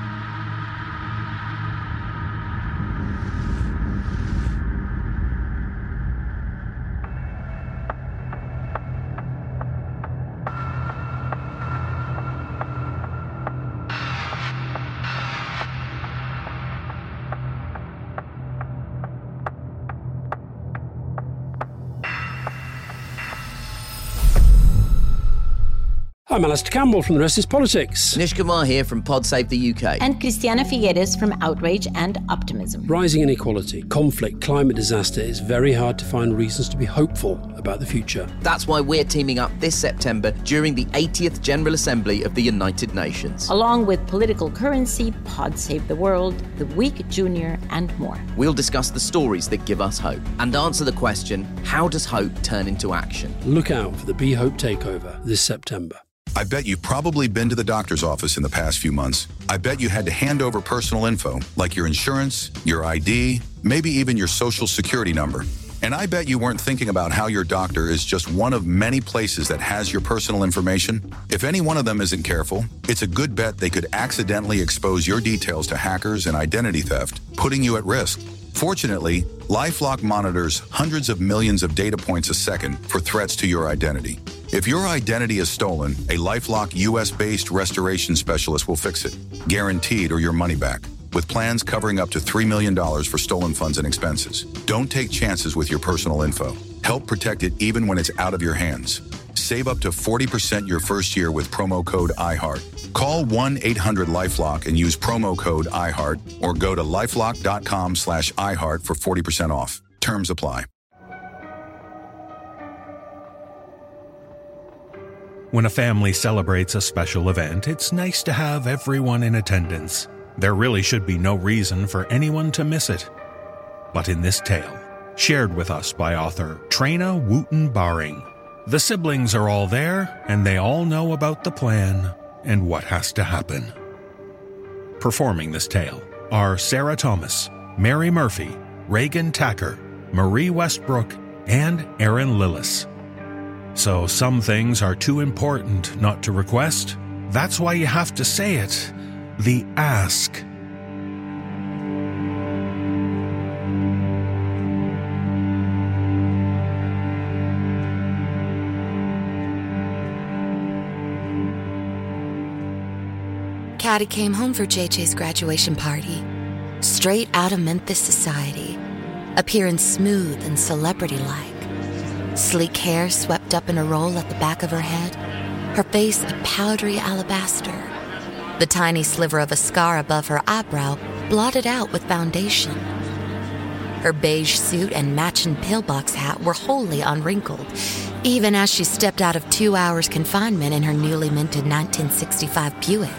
I'm Alistair Campbell from The Rest is Politics. Nish Kumar here from PodSave the U K. And Christiana Figueres from Outrage and Optimism. Rising inequality, conflict, climate disaster, it's very hard to find reasons to be hopeful about the future. That's why we're teaming up this September during the eightieth General Assembly of the United Nations. Along with Political Currency, Pod Save the World, The Week Junior, and more. We'll discuss the stories that give us hope and answer the question, how does hope turn into action? Look out for the Be Hope Takeover this September. I bet you've probably been to the doctor's office in the past few months. I bet you had to hand over personal info, like your insurance, your I D, maybe even your social security number. And I bet you weren't thinking about how your doctor is just one of many places that has your personal information. If any one of them isn't careful, it's a good bet they could accidentally expose your details to hackers and identity theft, putting you at risk. Fortunately, LifeLock monitors hundreds of millions of data points a second for threats to your identity. If your identity is stolen, a LifeLock U S-based restoration specialist will fix it, guaranteed or your money back, with plans covering up to three million dollars for stolen funds and expenses. Don't take chances with your personal info. Help protect it even when it's out of your hands. Save up to forty percent your first year with promo code iHeart. Call one eight hundred LifeLock and use promo code iHeart, or go to lifelock.com slash iHeart for forty percent off. Terms apply. When a family celebrates a special event, it's nice to have everyone in attendance. There really should be no reason for anyone to miss it. But in this tale, shared with us by author Trina Wooten Baring, the siblings are all there, and they all know about the plan and what has to happen. Performing this tale are Sarah Thomas, Mary Murphy, Reagan Tacker, Marie Westbrook, and Erin Lillis. So some things are too important not to request. That's why you have to say it. The ask. Caddy came home for J J's graduation party, straight out of Memphis society, appearing smooth and celebrity-like. Sleek hair swept up in a roll at the back of her head, her face a powdery alabaster. The tiny sliver of a scar above her eyebrow blotted out with foundation. Her beige suit and matching pillbox hat were wholly unwrinkled, even as she stepped out of two hours confinement in her newly minted nineteen sixty-five Buick.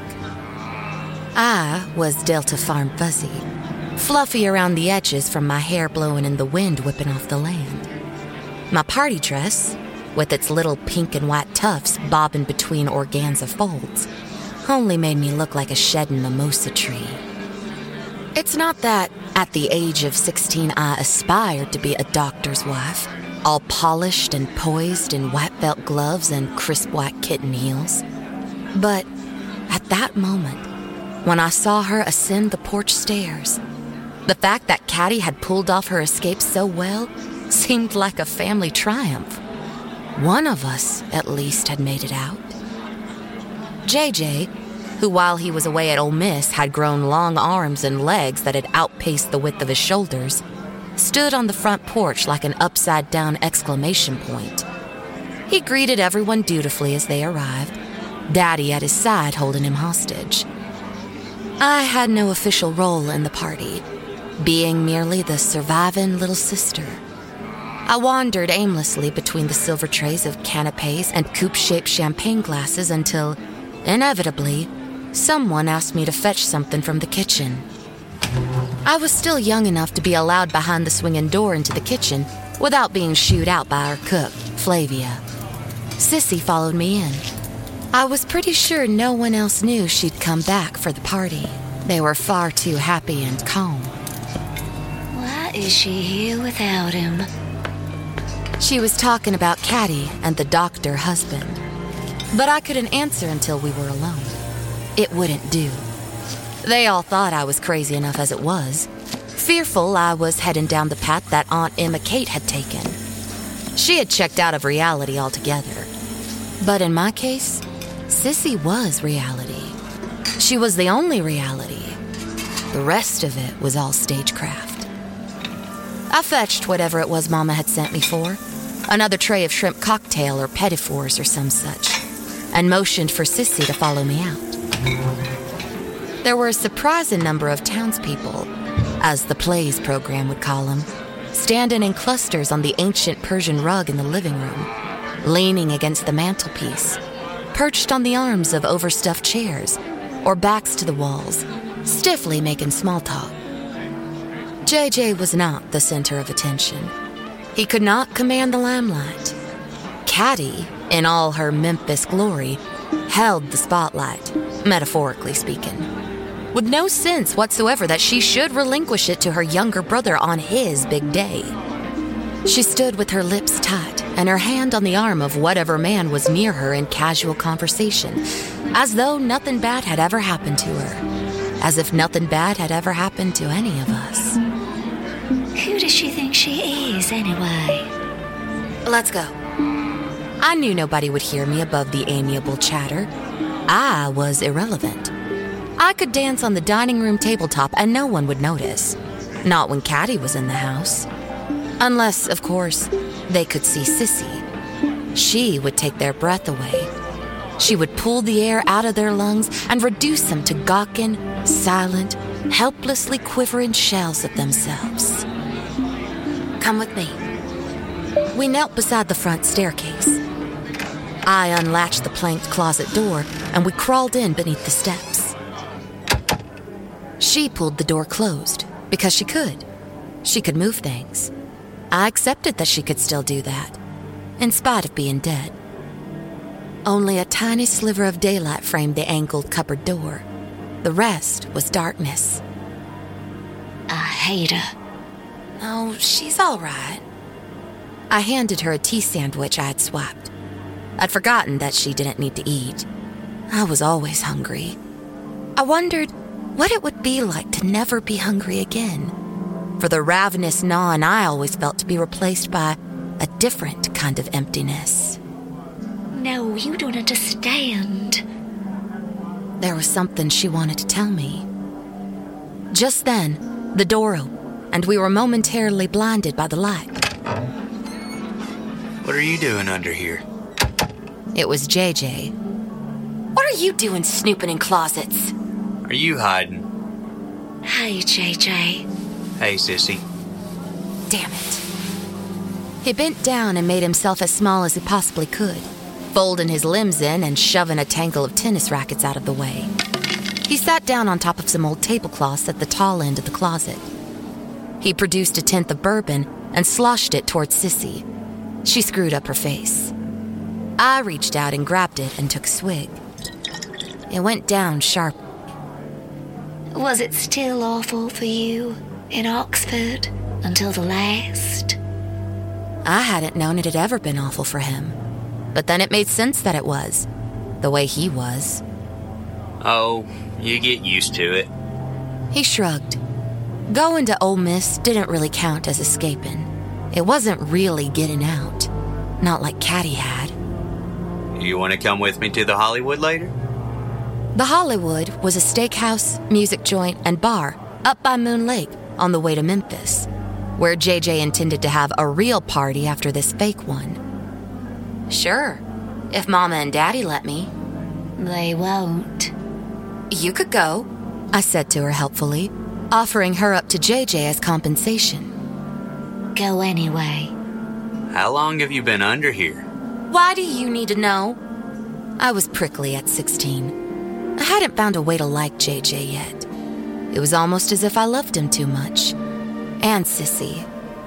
I was Delta Farm fuzzy, fluffy around the edges from my hair blowing in the wind whipping off the land. My party dress, with its little pink and white tufts bobbing between organza folds, only made me look like a shedding mimosa tree. It's not that, at the age of sixteen, I aspired to be a doctor's wife, all polished and poised in white felt gloves and crisp white kitten heels. But at that moment, when I saw her ascend the porch stairs, the fact that Caddy had pulled off her escape so well seemed like a family triumph. One of us, at least, had made it out. J J, who while he was away at Ole Miss had grown long arms and legs that had outpaced the width of his shoulders, stood on the front porch like an upside-down exclamation point. He greeted everyone dutifully as they arrived, Daddy at his side holding him hostage. I had no official role in the party, being merely the surviving little sister. I wandered aimlessly between the silver trays of canapes and coupe-shaped champagne glasses until, inevitably, someone asked me to fetch something from the kitchen. I was still young enough to be allowed behind the swinging door into the kitchen, without being shooed out by our cook, Flavia. Sissy followed me in. I was pretty sure no one else knew she'd come back for the party. They were far too happy and calm. Why is she here without him? She was talking about Caddy and the doctor husband. But I couldn't answer until we were alone. It wouldn't do. They all thought I was crazy enough as it was, fearful I was heading down the path that Aunt Emma Kate had taken. She had checked out of reality altogether. But in my case, Sissy was reality. She was the only reality. The rest of it was all stagecraft. I fetched whatever it was Mama had sent me for, another tray of shrimp cocktail or petit fours or some such, and motioned for Sissy to follow me out. There were a surprising number of townspeople, as the plays program would call them, standing in clusters on the ancient Persian rug in the living room, leaning against the mantelpiece, perched on the arms of overstuffed chairs, or backs to the walls, stiffly making small talk. J J was not the center of attention. He could not command the limelight. Caddy, in all her Memphis glory, held the spotlight, metaphorically speaking, with no sense whatsoever that she should relinquish it to her younger brother on his big day. She stood with her lips tight and her hand on the arm of whatever man was near her in casual conversation, as though nothing bad had ever happened to her, as if nothing bad had ever happened to any of us. Who does she think she is, anyway? Let's go. I knew nobody would hear me above the amiable chatter. I was irrelevant. I could dance on the dining room tabletop and no one would notice. Not when Caddy was in the house. Unless, of course, they could see Sissy. She would take their breath away. She would pull the air out of their lungs and reduce them to gawking, silent, helplessly quivering shells of themselves. Come with me. We knelt beside the front staircase. I unlatched the planked closet door and we crawled in beneath the steps. She pulled the door closed because she could. She could move things. I accepted that she could still do that, in spite of being dead. Only a tiny sliver of daylight framed the angled cupboard door. The rest was darkness. I hate her. Oh, she's all right. I handed her a tea sandwich I had swapped. I'd forgotten that she didn't need to eat. I was always hungry. I wondered what it would be like to never be hungry again. For the ravenous gnawing I always felt to be replaced by a different kind of emptiness. No, you don't understand. There was something she wanted to tell me. Just then, the door opened, and we were momentarily blinded by the light. What are you doing under here? It was J J. What are you doing snooping in closets? Are you hiding? Hey, J J. Hey, Sissy. Damn it. He bent down and made himself as small as he possibly could, folding his limbs in and shoving a tangle of tennis rackets out of the way. He sat down on top of some old tablecloths at the tall end of the closet. He produced a tenth of bourbon and sloshed it towards Sissy. She screwed up her face. I reached out and grabbed it and took a swig. It went down sharp. Was it still awful for you in Oxford until the last? I hadn't known it had ever been awful for him. But then it made sense that it was, the way he was. Oh, you get used to it. He shrugged. Going to Ole Miss didn't really count as escaping. It wasn't really getting out. Not like Caddy had. You want to come with me to the Hollywood later? The Hollywood was a steakhouse, music joint, and bar up by Moon Lake on the way to Memphis, where J J intended to have a real party after this fake one. Sure, if Mama and Daddy let me. They won't. You could go, I said to her helpfully, offering her up to J J as compensation. Go anyway. How long have you been under here? Why do you need to know? I was prickly at sixteen. I hadn't found a way to like J J yet. It was almost as if I loved him too much. And Sissy.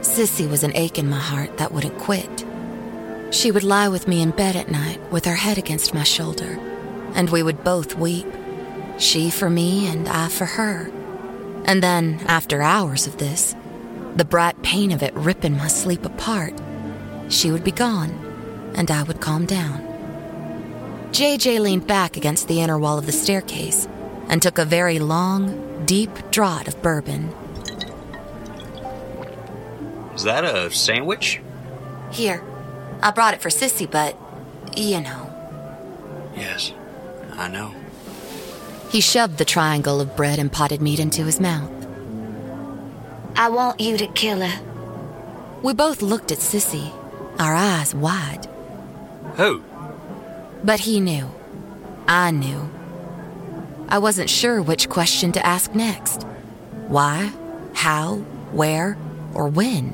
Sissy was an ache in my heart that wouldn't quit. She would lie with me in bed at night with her head against my shoulder, and we would both weep, she for me and I for her. And then, after hours of this, the bright pain of it ripping my sleep apart, she would be gone, and I would calm down. J J leaned back against the inner wall of the staircase and took a very long, deep draught of bourbon. Is that a sandwich? Here, I brought it for Sissy, but, you know. Yes, I know. He shoved the triangle of bread and potted meat into his mouth. I want you to kill her. We both looked at Sissy, our eyes wide. Who? But he knew. I knew. I wasn't sure which question to ask next. Why, how, where, or when?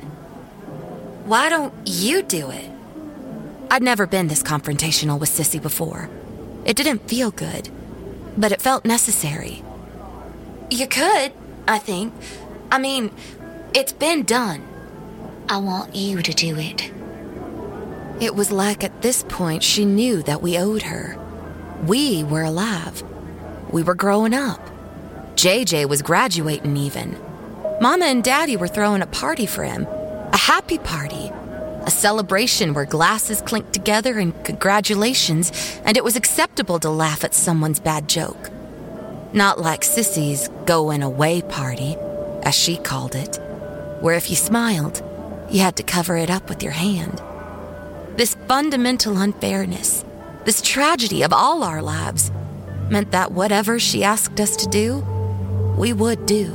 Why don't you do it? I'd never been this confrontational with Sissy before. It didn't feel good, but it felt necessary. You could, I think. I mean, it's been done. I want you to do it. It was like at this point she knew that we owed her. We were alive. We were growing up. J J was graduating even. Mama and Daddy were throwing a party for him. A happy party. A celebration where glasses clinked together and congratulations, and it was acceptable to laugh at someone's bad joke. Not like Sissy's going away party, as she called it, where if you smiled, you had to cover it up with your hand. This fundamental unfairness, this tragedy of all our lives, meant that whatever she asked us to do, we would do.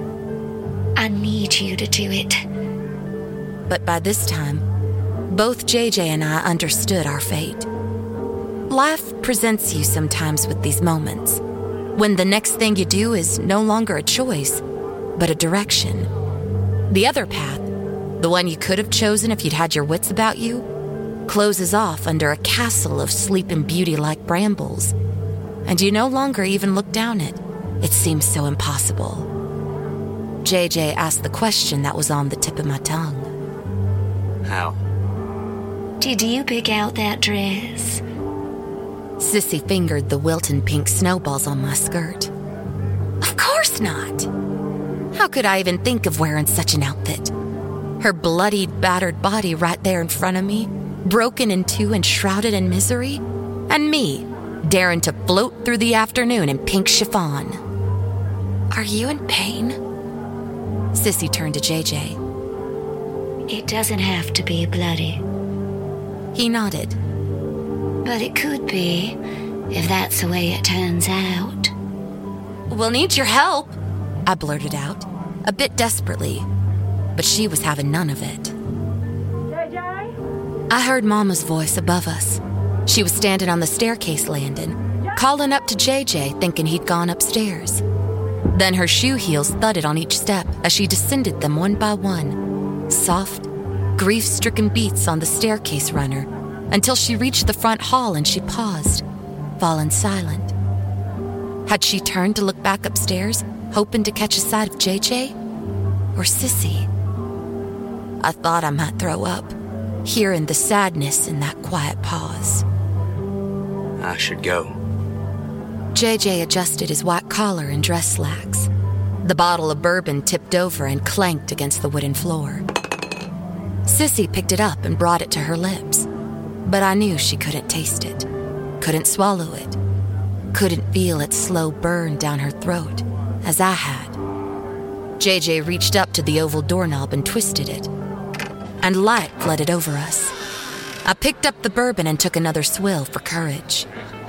I need you to do it. But by this time, both J J and I understood our fate. Life presents you sometimes with these moments, when the next thing you do is no longer a choice, but a direction. The other path, the one you could have chosen if you'd had your wits about you, closes off under a castle of sleeping beauty-like brambles, and you no longer even look down it. It seems so impossible. J J asked the question that was on the tip of my tongue. How? Did you pick out that dress? Sissy fingered the Wilton pink snowballs on my skirt. Of course not. How could I even think of wearing such an outfit? Her bloodied, battered body right there in front of me, broken in two and shrouded in misery, and me, daring to float through the afternoon in pink chiffon. Are you in pain? Sissy turned to J J. It doesn't have to be bloody. He nodded. But it could be, if that's the way it turns out. We'll need your help, I blurted out, a bit desperately, but she was having none of it. J J? I heard Mama's voice above us. She was standing on the staircase landing, calling up to J J, thinking he'd gone upstairs. Then her shoe heels thudded on each step as she descended them one by one, soft, grief-stricken beats on the staircase runner, until she reached the front hall and she paused, fallen silent. Had she turned to look back upstairs, hoping to catch a sight of J J? Or Sissy? I thought I might throw up, hearing the sadness in that quiet pause. I should go. J J adjusted his white collar and dress slacks. The bottle of bourbon tipped over and clanked against the wooden floor. Sissy picked it up and brought it to her lips, but I knew she couldn't taste it, couldn't swallow it, couldn't feel its slow burn down her throat, as I had. J J reached up to the oval doorknob and twisted it, and light flooded over us. I picked up the bourbon and took another swill for courage.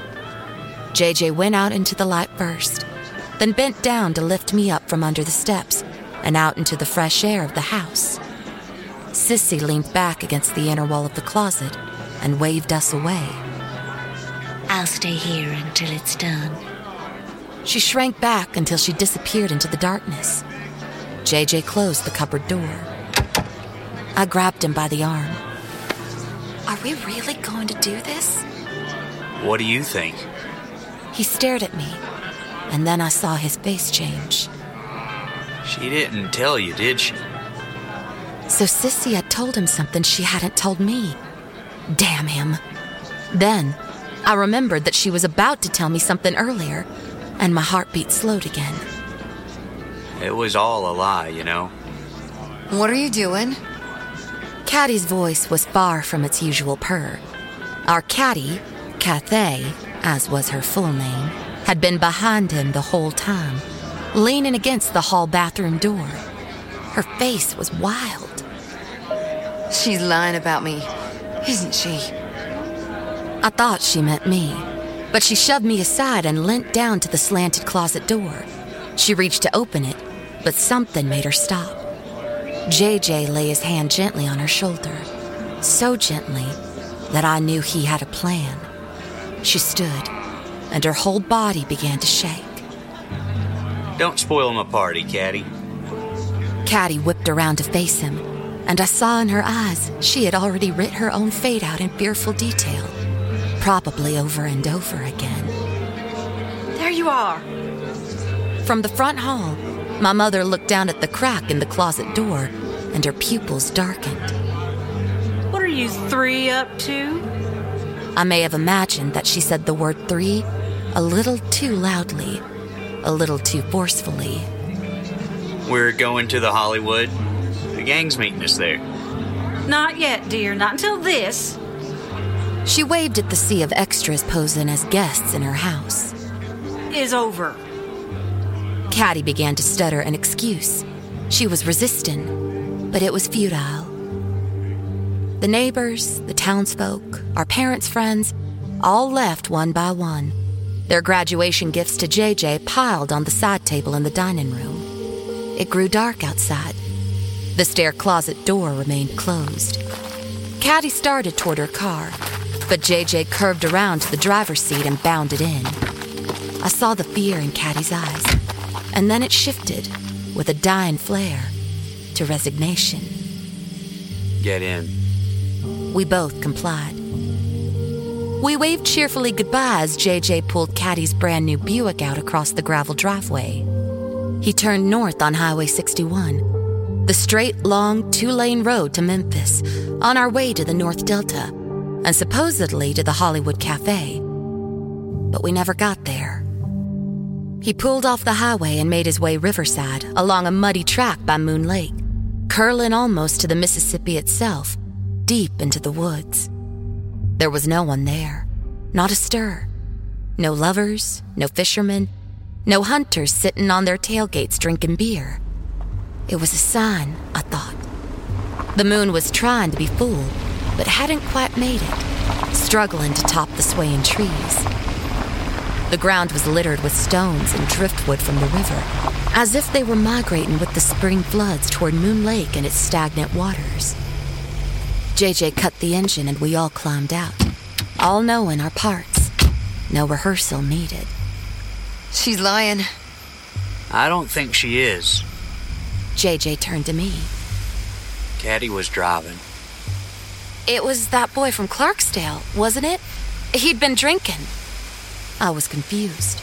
J J went out into the light first, then bent down to lift me up from under the steps and out into the fresh air of the house. Sissy leaned back against the inner wall of the closet and waved us away. I'll stay here until it's done. She shrank back until she disappeared into the darkness. J J closed the cupboard door. I grabbed him by the arm. Are we really going to do this? What do you think? He stared at me, and then I saw his face change. She didn't tell you, did she? So Sissy had told him something she hadn't told me. Damn him. Then, I remembered that she was about to tell me something earlier, and my heartbeat slowed again. It was all a lie, you know. What are you doing? Caddy's voice was far from its usual purr. Our caddy, Cathay, as was her full name, had been behind him the whole time, leaning against the hall bathroom door. Her face was wild. She's lying about me, isn't she? I thought she meant me, but she shoved me aside and leant down to the slanted closet door. She reached to open it, but something made her stop. J J lay his hand gently on her shoulder, so gently that I knew he had a plan. She stood, and her whole body began to shake. Don't spoil my party, Caddy. Caddy whipped around to face him, and I saw in her eyes she had already writ her own fate out in fearful detail, probably over and over again. There you are. From the front hall, my mother looked down at the crack in the closet door, and her pupils darkened. What are you three up to? I may have imagined that she said the word three a little too loudly, a little too forcefully. We're going to the Hollywood. The gang's meeting us there. Not yet, dear. Not until this. She waved at the sea of extras posing as guests in her house. Is over. Caddy began to stutter an excuse. She was resisting, but it was futile. The neighbors, the townsfolk, our parents' friends, all left one by one. Their graduation gifts to J J piled on the side table in the dining room. It grew dark outside. The stair closet door remained closed. Caddy started toward her car, but J J curved around to the driver's seat and bounded in. I saw the fear in Caddy's eyes, and then it shifted, with a dying flare, to resignation. Get in. We both complied. We waved cheerfully goodbye as J J pulled Caddy's brand new Buick out across the gravel driveway. He turned north on Highway sixty-one, the straight, long, two-lane road to Memphis, on our way to the North Delta, and supposedly to the Hollywood Cafe. But we never got there. He pulled off the highway and made his way riverside, along a muddy track by Moon Lake, curling almost to the Mississippi itself, deep into the woods. There was no one there, not a stir. No lovers, no fishermen, no hunters sitting on their tailgates drinking beer. It was a sign, I thought. The moon was trying to be full, but hadn't quite made it, struggling to top the swaying trees. The ground was littered with stones and driftwood from the river, as if they were migrating with the spring floods toward Moon Lake and its stagnant waters. J J cut the engine and we all climbed out, all knowing our parts. No rehearsal needed. She's lying. I don't think she is. J J turned to me. Caddy was driving. It was that boy from Clarksdale, wasn't it? He'd been drinking. I was confused.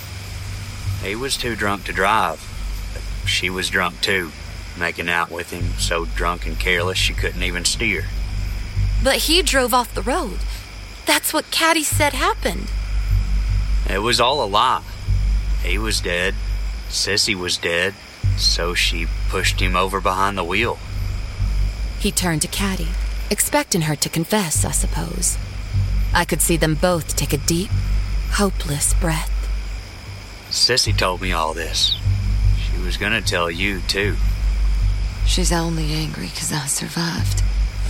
He was too drunk to drive. But she was drunk too, making out with him so drunk and careless she couldn't even steer. But he drove off the road. That's what Caddy said happened. It was all a lie. He was dead. Sissy was dead. So she pushed him over behind the wheel. He turned to Caddy, expecting her to confess, I suppose. I could see them both take a deep, hopeless breath. Sissy told me all this. She was gonna tell you, too. She's only angry because I survived.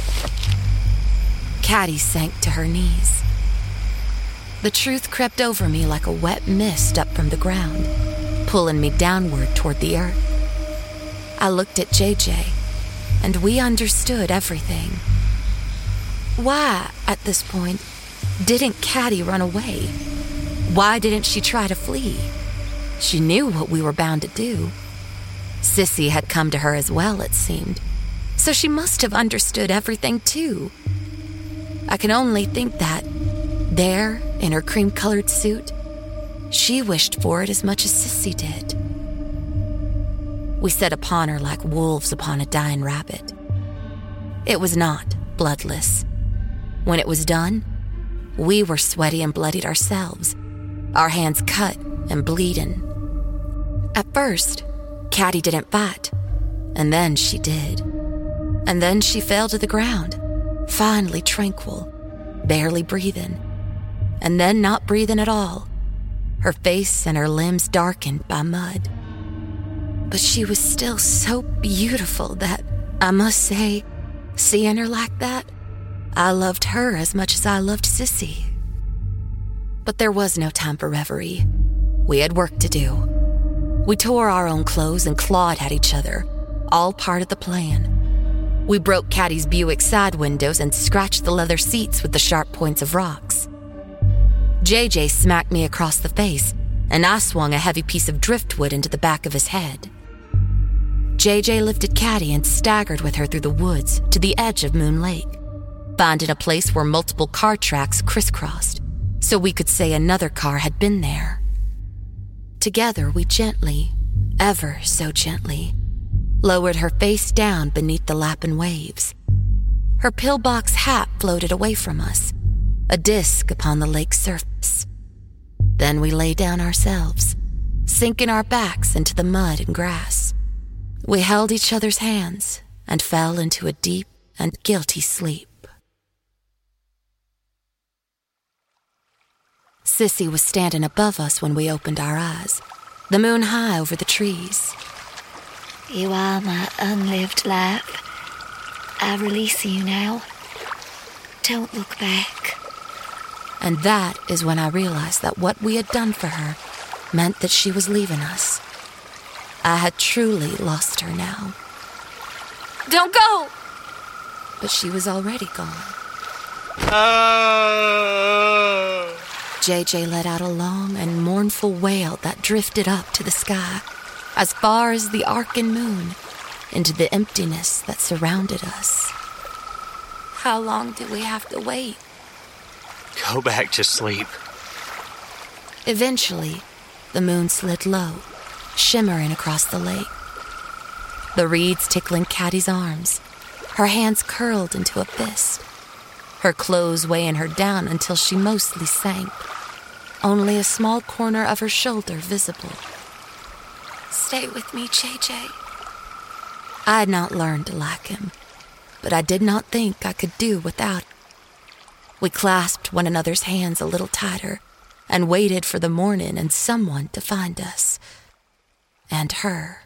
Caddy sank to her knees. The truth crept over me like a wet mist up from the ground, pulling me downward toward the earth. I looked at J J, and we understood everything. Why, at this point, didn't Caddy run away? Why didn't she try to flee? She knew what we were bound to do. Sissy had come to her as well, it seemed, so she must have understood everything too. I can only think that, there, in her cream-colored suit, she wished for it as much as Sissy did. We set upon her like wolves upon a dying rabbit, it was not bloodless. When it was done, we were sweaty and bloodied ourselves, our hands cut and bleeding. At first, Caddy didn't fight, and then she did. And then she fell to the ground, finally tranquil, barely breathing, and then not breathing at all, her face and her limbs darkened by mud. But she was still so beautiful that, I must say, seeing her like that, I loved her as much as I loved Sissy. But there was no time for reverie. We had work to do. We tore our own clothes and clawed at each other, all part of the plan. We broke Caddy's Buick side windows and scratched the leather seats with the sharp points of rocks. J J smacked me across the face, and I swung a heavy piece of driftwood into the back of his head. J J lifted Caddy and staggered with her through the woods to the edge of Moon Lake, finding a place where multiple car tracks crisscrossed, so we could say another car had been there. Together, we gently, ever so gently, lowered her face down beneath the lapping waves. Her pillbox hat floated away from us, a disk upon the lake's surface. Then we lay down ourselves, sinking our backs into the mud and grass. We held each other's hands and fell into a deep and guilty sleep. Sissy was standing above us when we opened our eyes, the moon high over the trees. You are my unlived life. I release you now. Don't look back. And that is when I realized that what we had done for her meant that she was leaving us. I had truly lost her now. Don't go! But she was already gone. Uh... J J let out a long and mournful wail that drifted up to the sky, as far as the arcing moon, into the emptiness that surrounded us. How long do we have to wait? Go back to sleep. Eventually, the moon slid low, shimmering across the lake. The reeds tickling Caddy's arms, her hands curled into a fist, her clothes weighing her down until she mostly sank, only a small corner of her shoulder visible. Stay with me, J J. I had not learned to like him, but I did not think I could do without him. We clasped one another's hands a little tighter and waited for the morning and someone to find us. And her.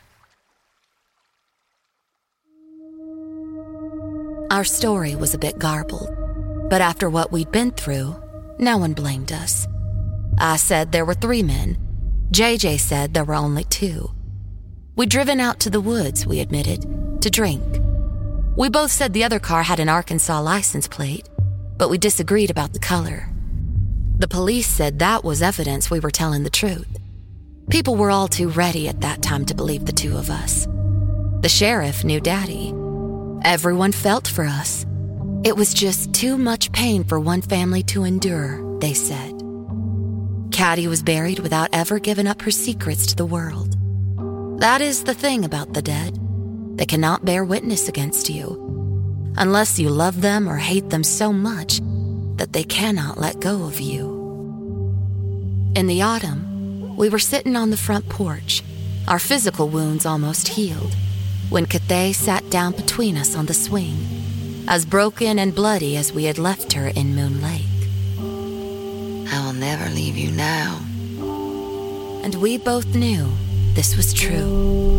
Our story was a bit garbled, but after what we'd been through, no one blamed us. I said there were three men. J J said there were only two. We'd driven out to the woods, we admitted, to drink. We both said the other car had an Arkansas license plate, but we disagreed about the color. The police said that was evidence we were telling the truth. People were all too ready at that time to believe the two of us. The sheriff knew Daddy. Everyone felt for us. It was just too much pain for one family to endure, they said. Caddy was buried without ever giving up her secrets to the world. That is the thing about the dead. They cannot bear witness against you, unless you love them or hate them so much that they cannot let go of you. In the autumn, we were sitting on the front porch, our physical wounds almost healed, when Cathay sat down between us on the swing, as broken and bloody as we had left her in Moon Lake. I will never leave you now. And we both knew this was true.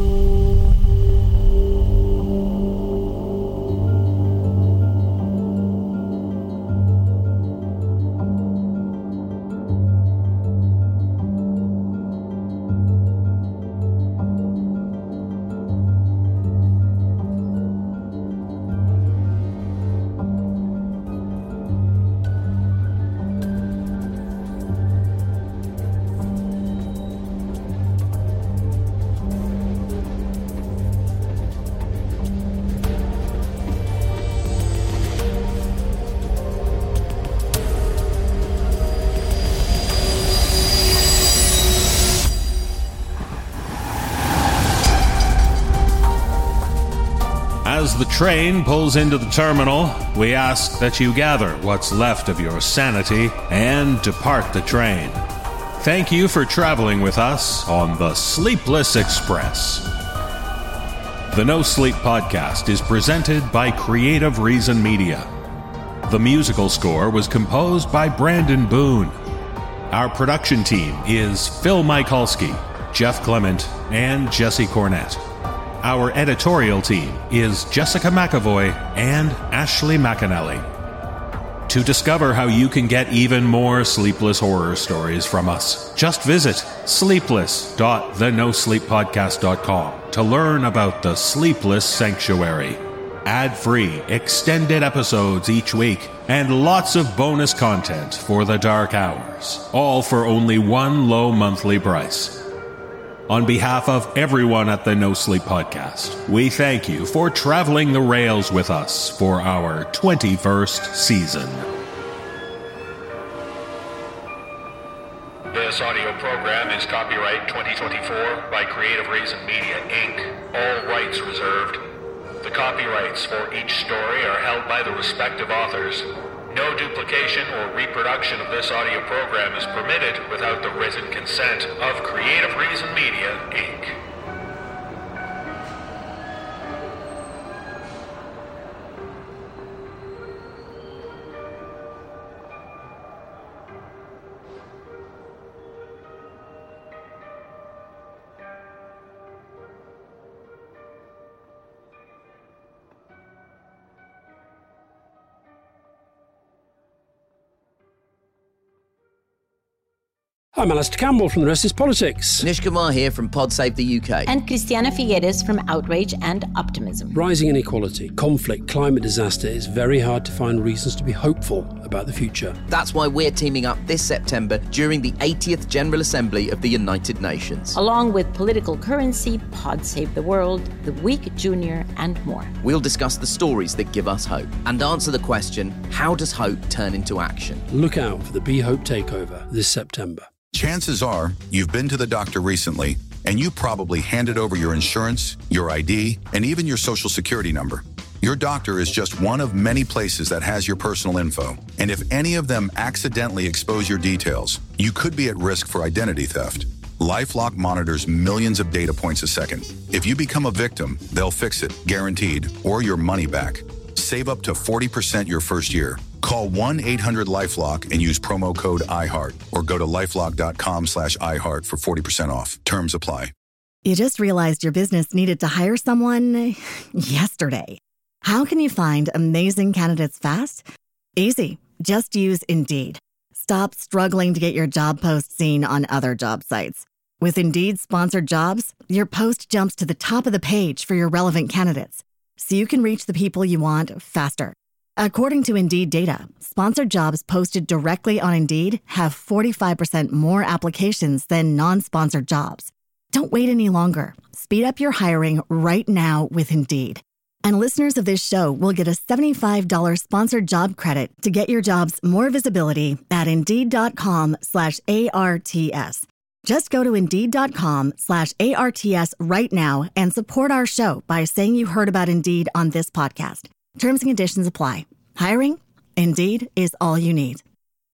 As the train pulls into the terminal, we ask that you gather what's left of your sanity and depart the train. Thank you for traveling with us on the Sleepless Express. The No Sleep Podcast is presented by Creative Reason Media. The musical score was composed by Brandon Boone. Our production team is Phil Michalski, Jeff Clement, and Jesse Cornett. Our editorial team is Jessica McAvoy and Ashley McAnally. To discover how you can get even more sleepless horror stories from us, just visit sleepless dot the no sleep podcast dot com to learn about the Sleepless Sanctuary. Ad-free, extended episodes each week, and lots of bonus content for the dark hours, all for only one low monthly price. On behalf of everyone at the No Sleep Podcast, we thank you for traveling the rails with us for our twenty-first season. This audio program is copyright twenty twenty-four by Creative Reason Media, Incorporated. All rights reserved. The copyrights for each story are held by the respective authors. No duplication or reproduction of this audio program is permitted without the written consent of Creative Reason Media, Incorporated. I'm Alistair Campbell from The Rest is Politics. Nish Kumar here from PodSave the U K. And Christiana Figueres from Outrage and Optimism. Rising inequality, conflict, climate disaster, it's very hard to find reasons to be hopeful about the future. That's why we're teaming up this September during the eightieth General Assembly of the United Nations. Along with Political Currency, Pod Save the World, The Week Junior, and more. We'll discuss the stories that give us hope and answer the question, how does hope turn into action? Look out for the Be Hope Takeover this September. Chances are you've been to the doctor recently, and you probably handed over your insurance, your I D, and even your social security number. Your doctor is just one of many places that has your personal info, and if any of them accidentally expose your details, you could be at risk for identity theft. LifeLock monitors millions of data points a second. If you become a victim, they'll fix it, guaranteed, or your money back. Save up to forty percent your first year. Call one eight hundred LifeLock and use promo code iHeart or go to lifelock.com slash iHeart for forty percent off. Terms apply. You just realized your business needed to hire someone yesterday. How can you find amazing candidates fast? Easy. Just use Indeed. Stop struggling to get your job post seen on other job sites. With Indeed sponsored jobs, your post jumps to the top of the page for your relevant candidates, so you can reach the people you want faster. According to Indeed data, sponsored jobs posted directly on Indeed have forty-five percent more applications than non-sponsored jobs. Don't wait any longer. Speed up your hiring right now with Indeed. And listeners of this show will get a seventy-five dollars sponsored job credit to get your jobs more visibility at Indeed.com slash ARTS. Just go to Indeed.com slash ARTS right now and support our show by saying you heard about Indeed on this podcast. Terms and conditions apply. Hiring? Indeed is all you need.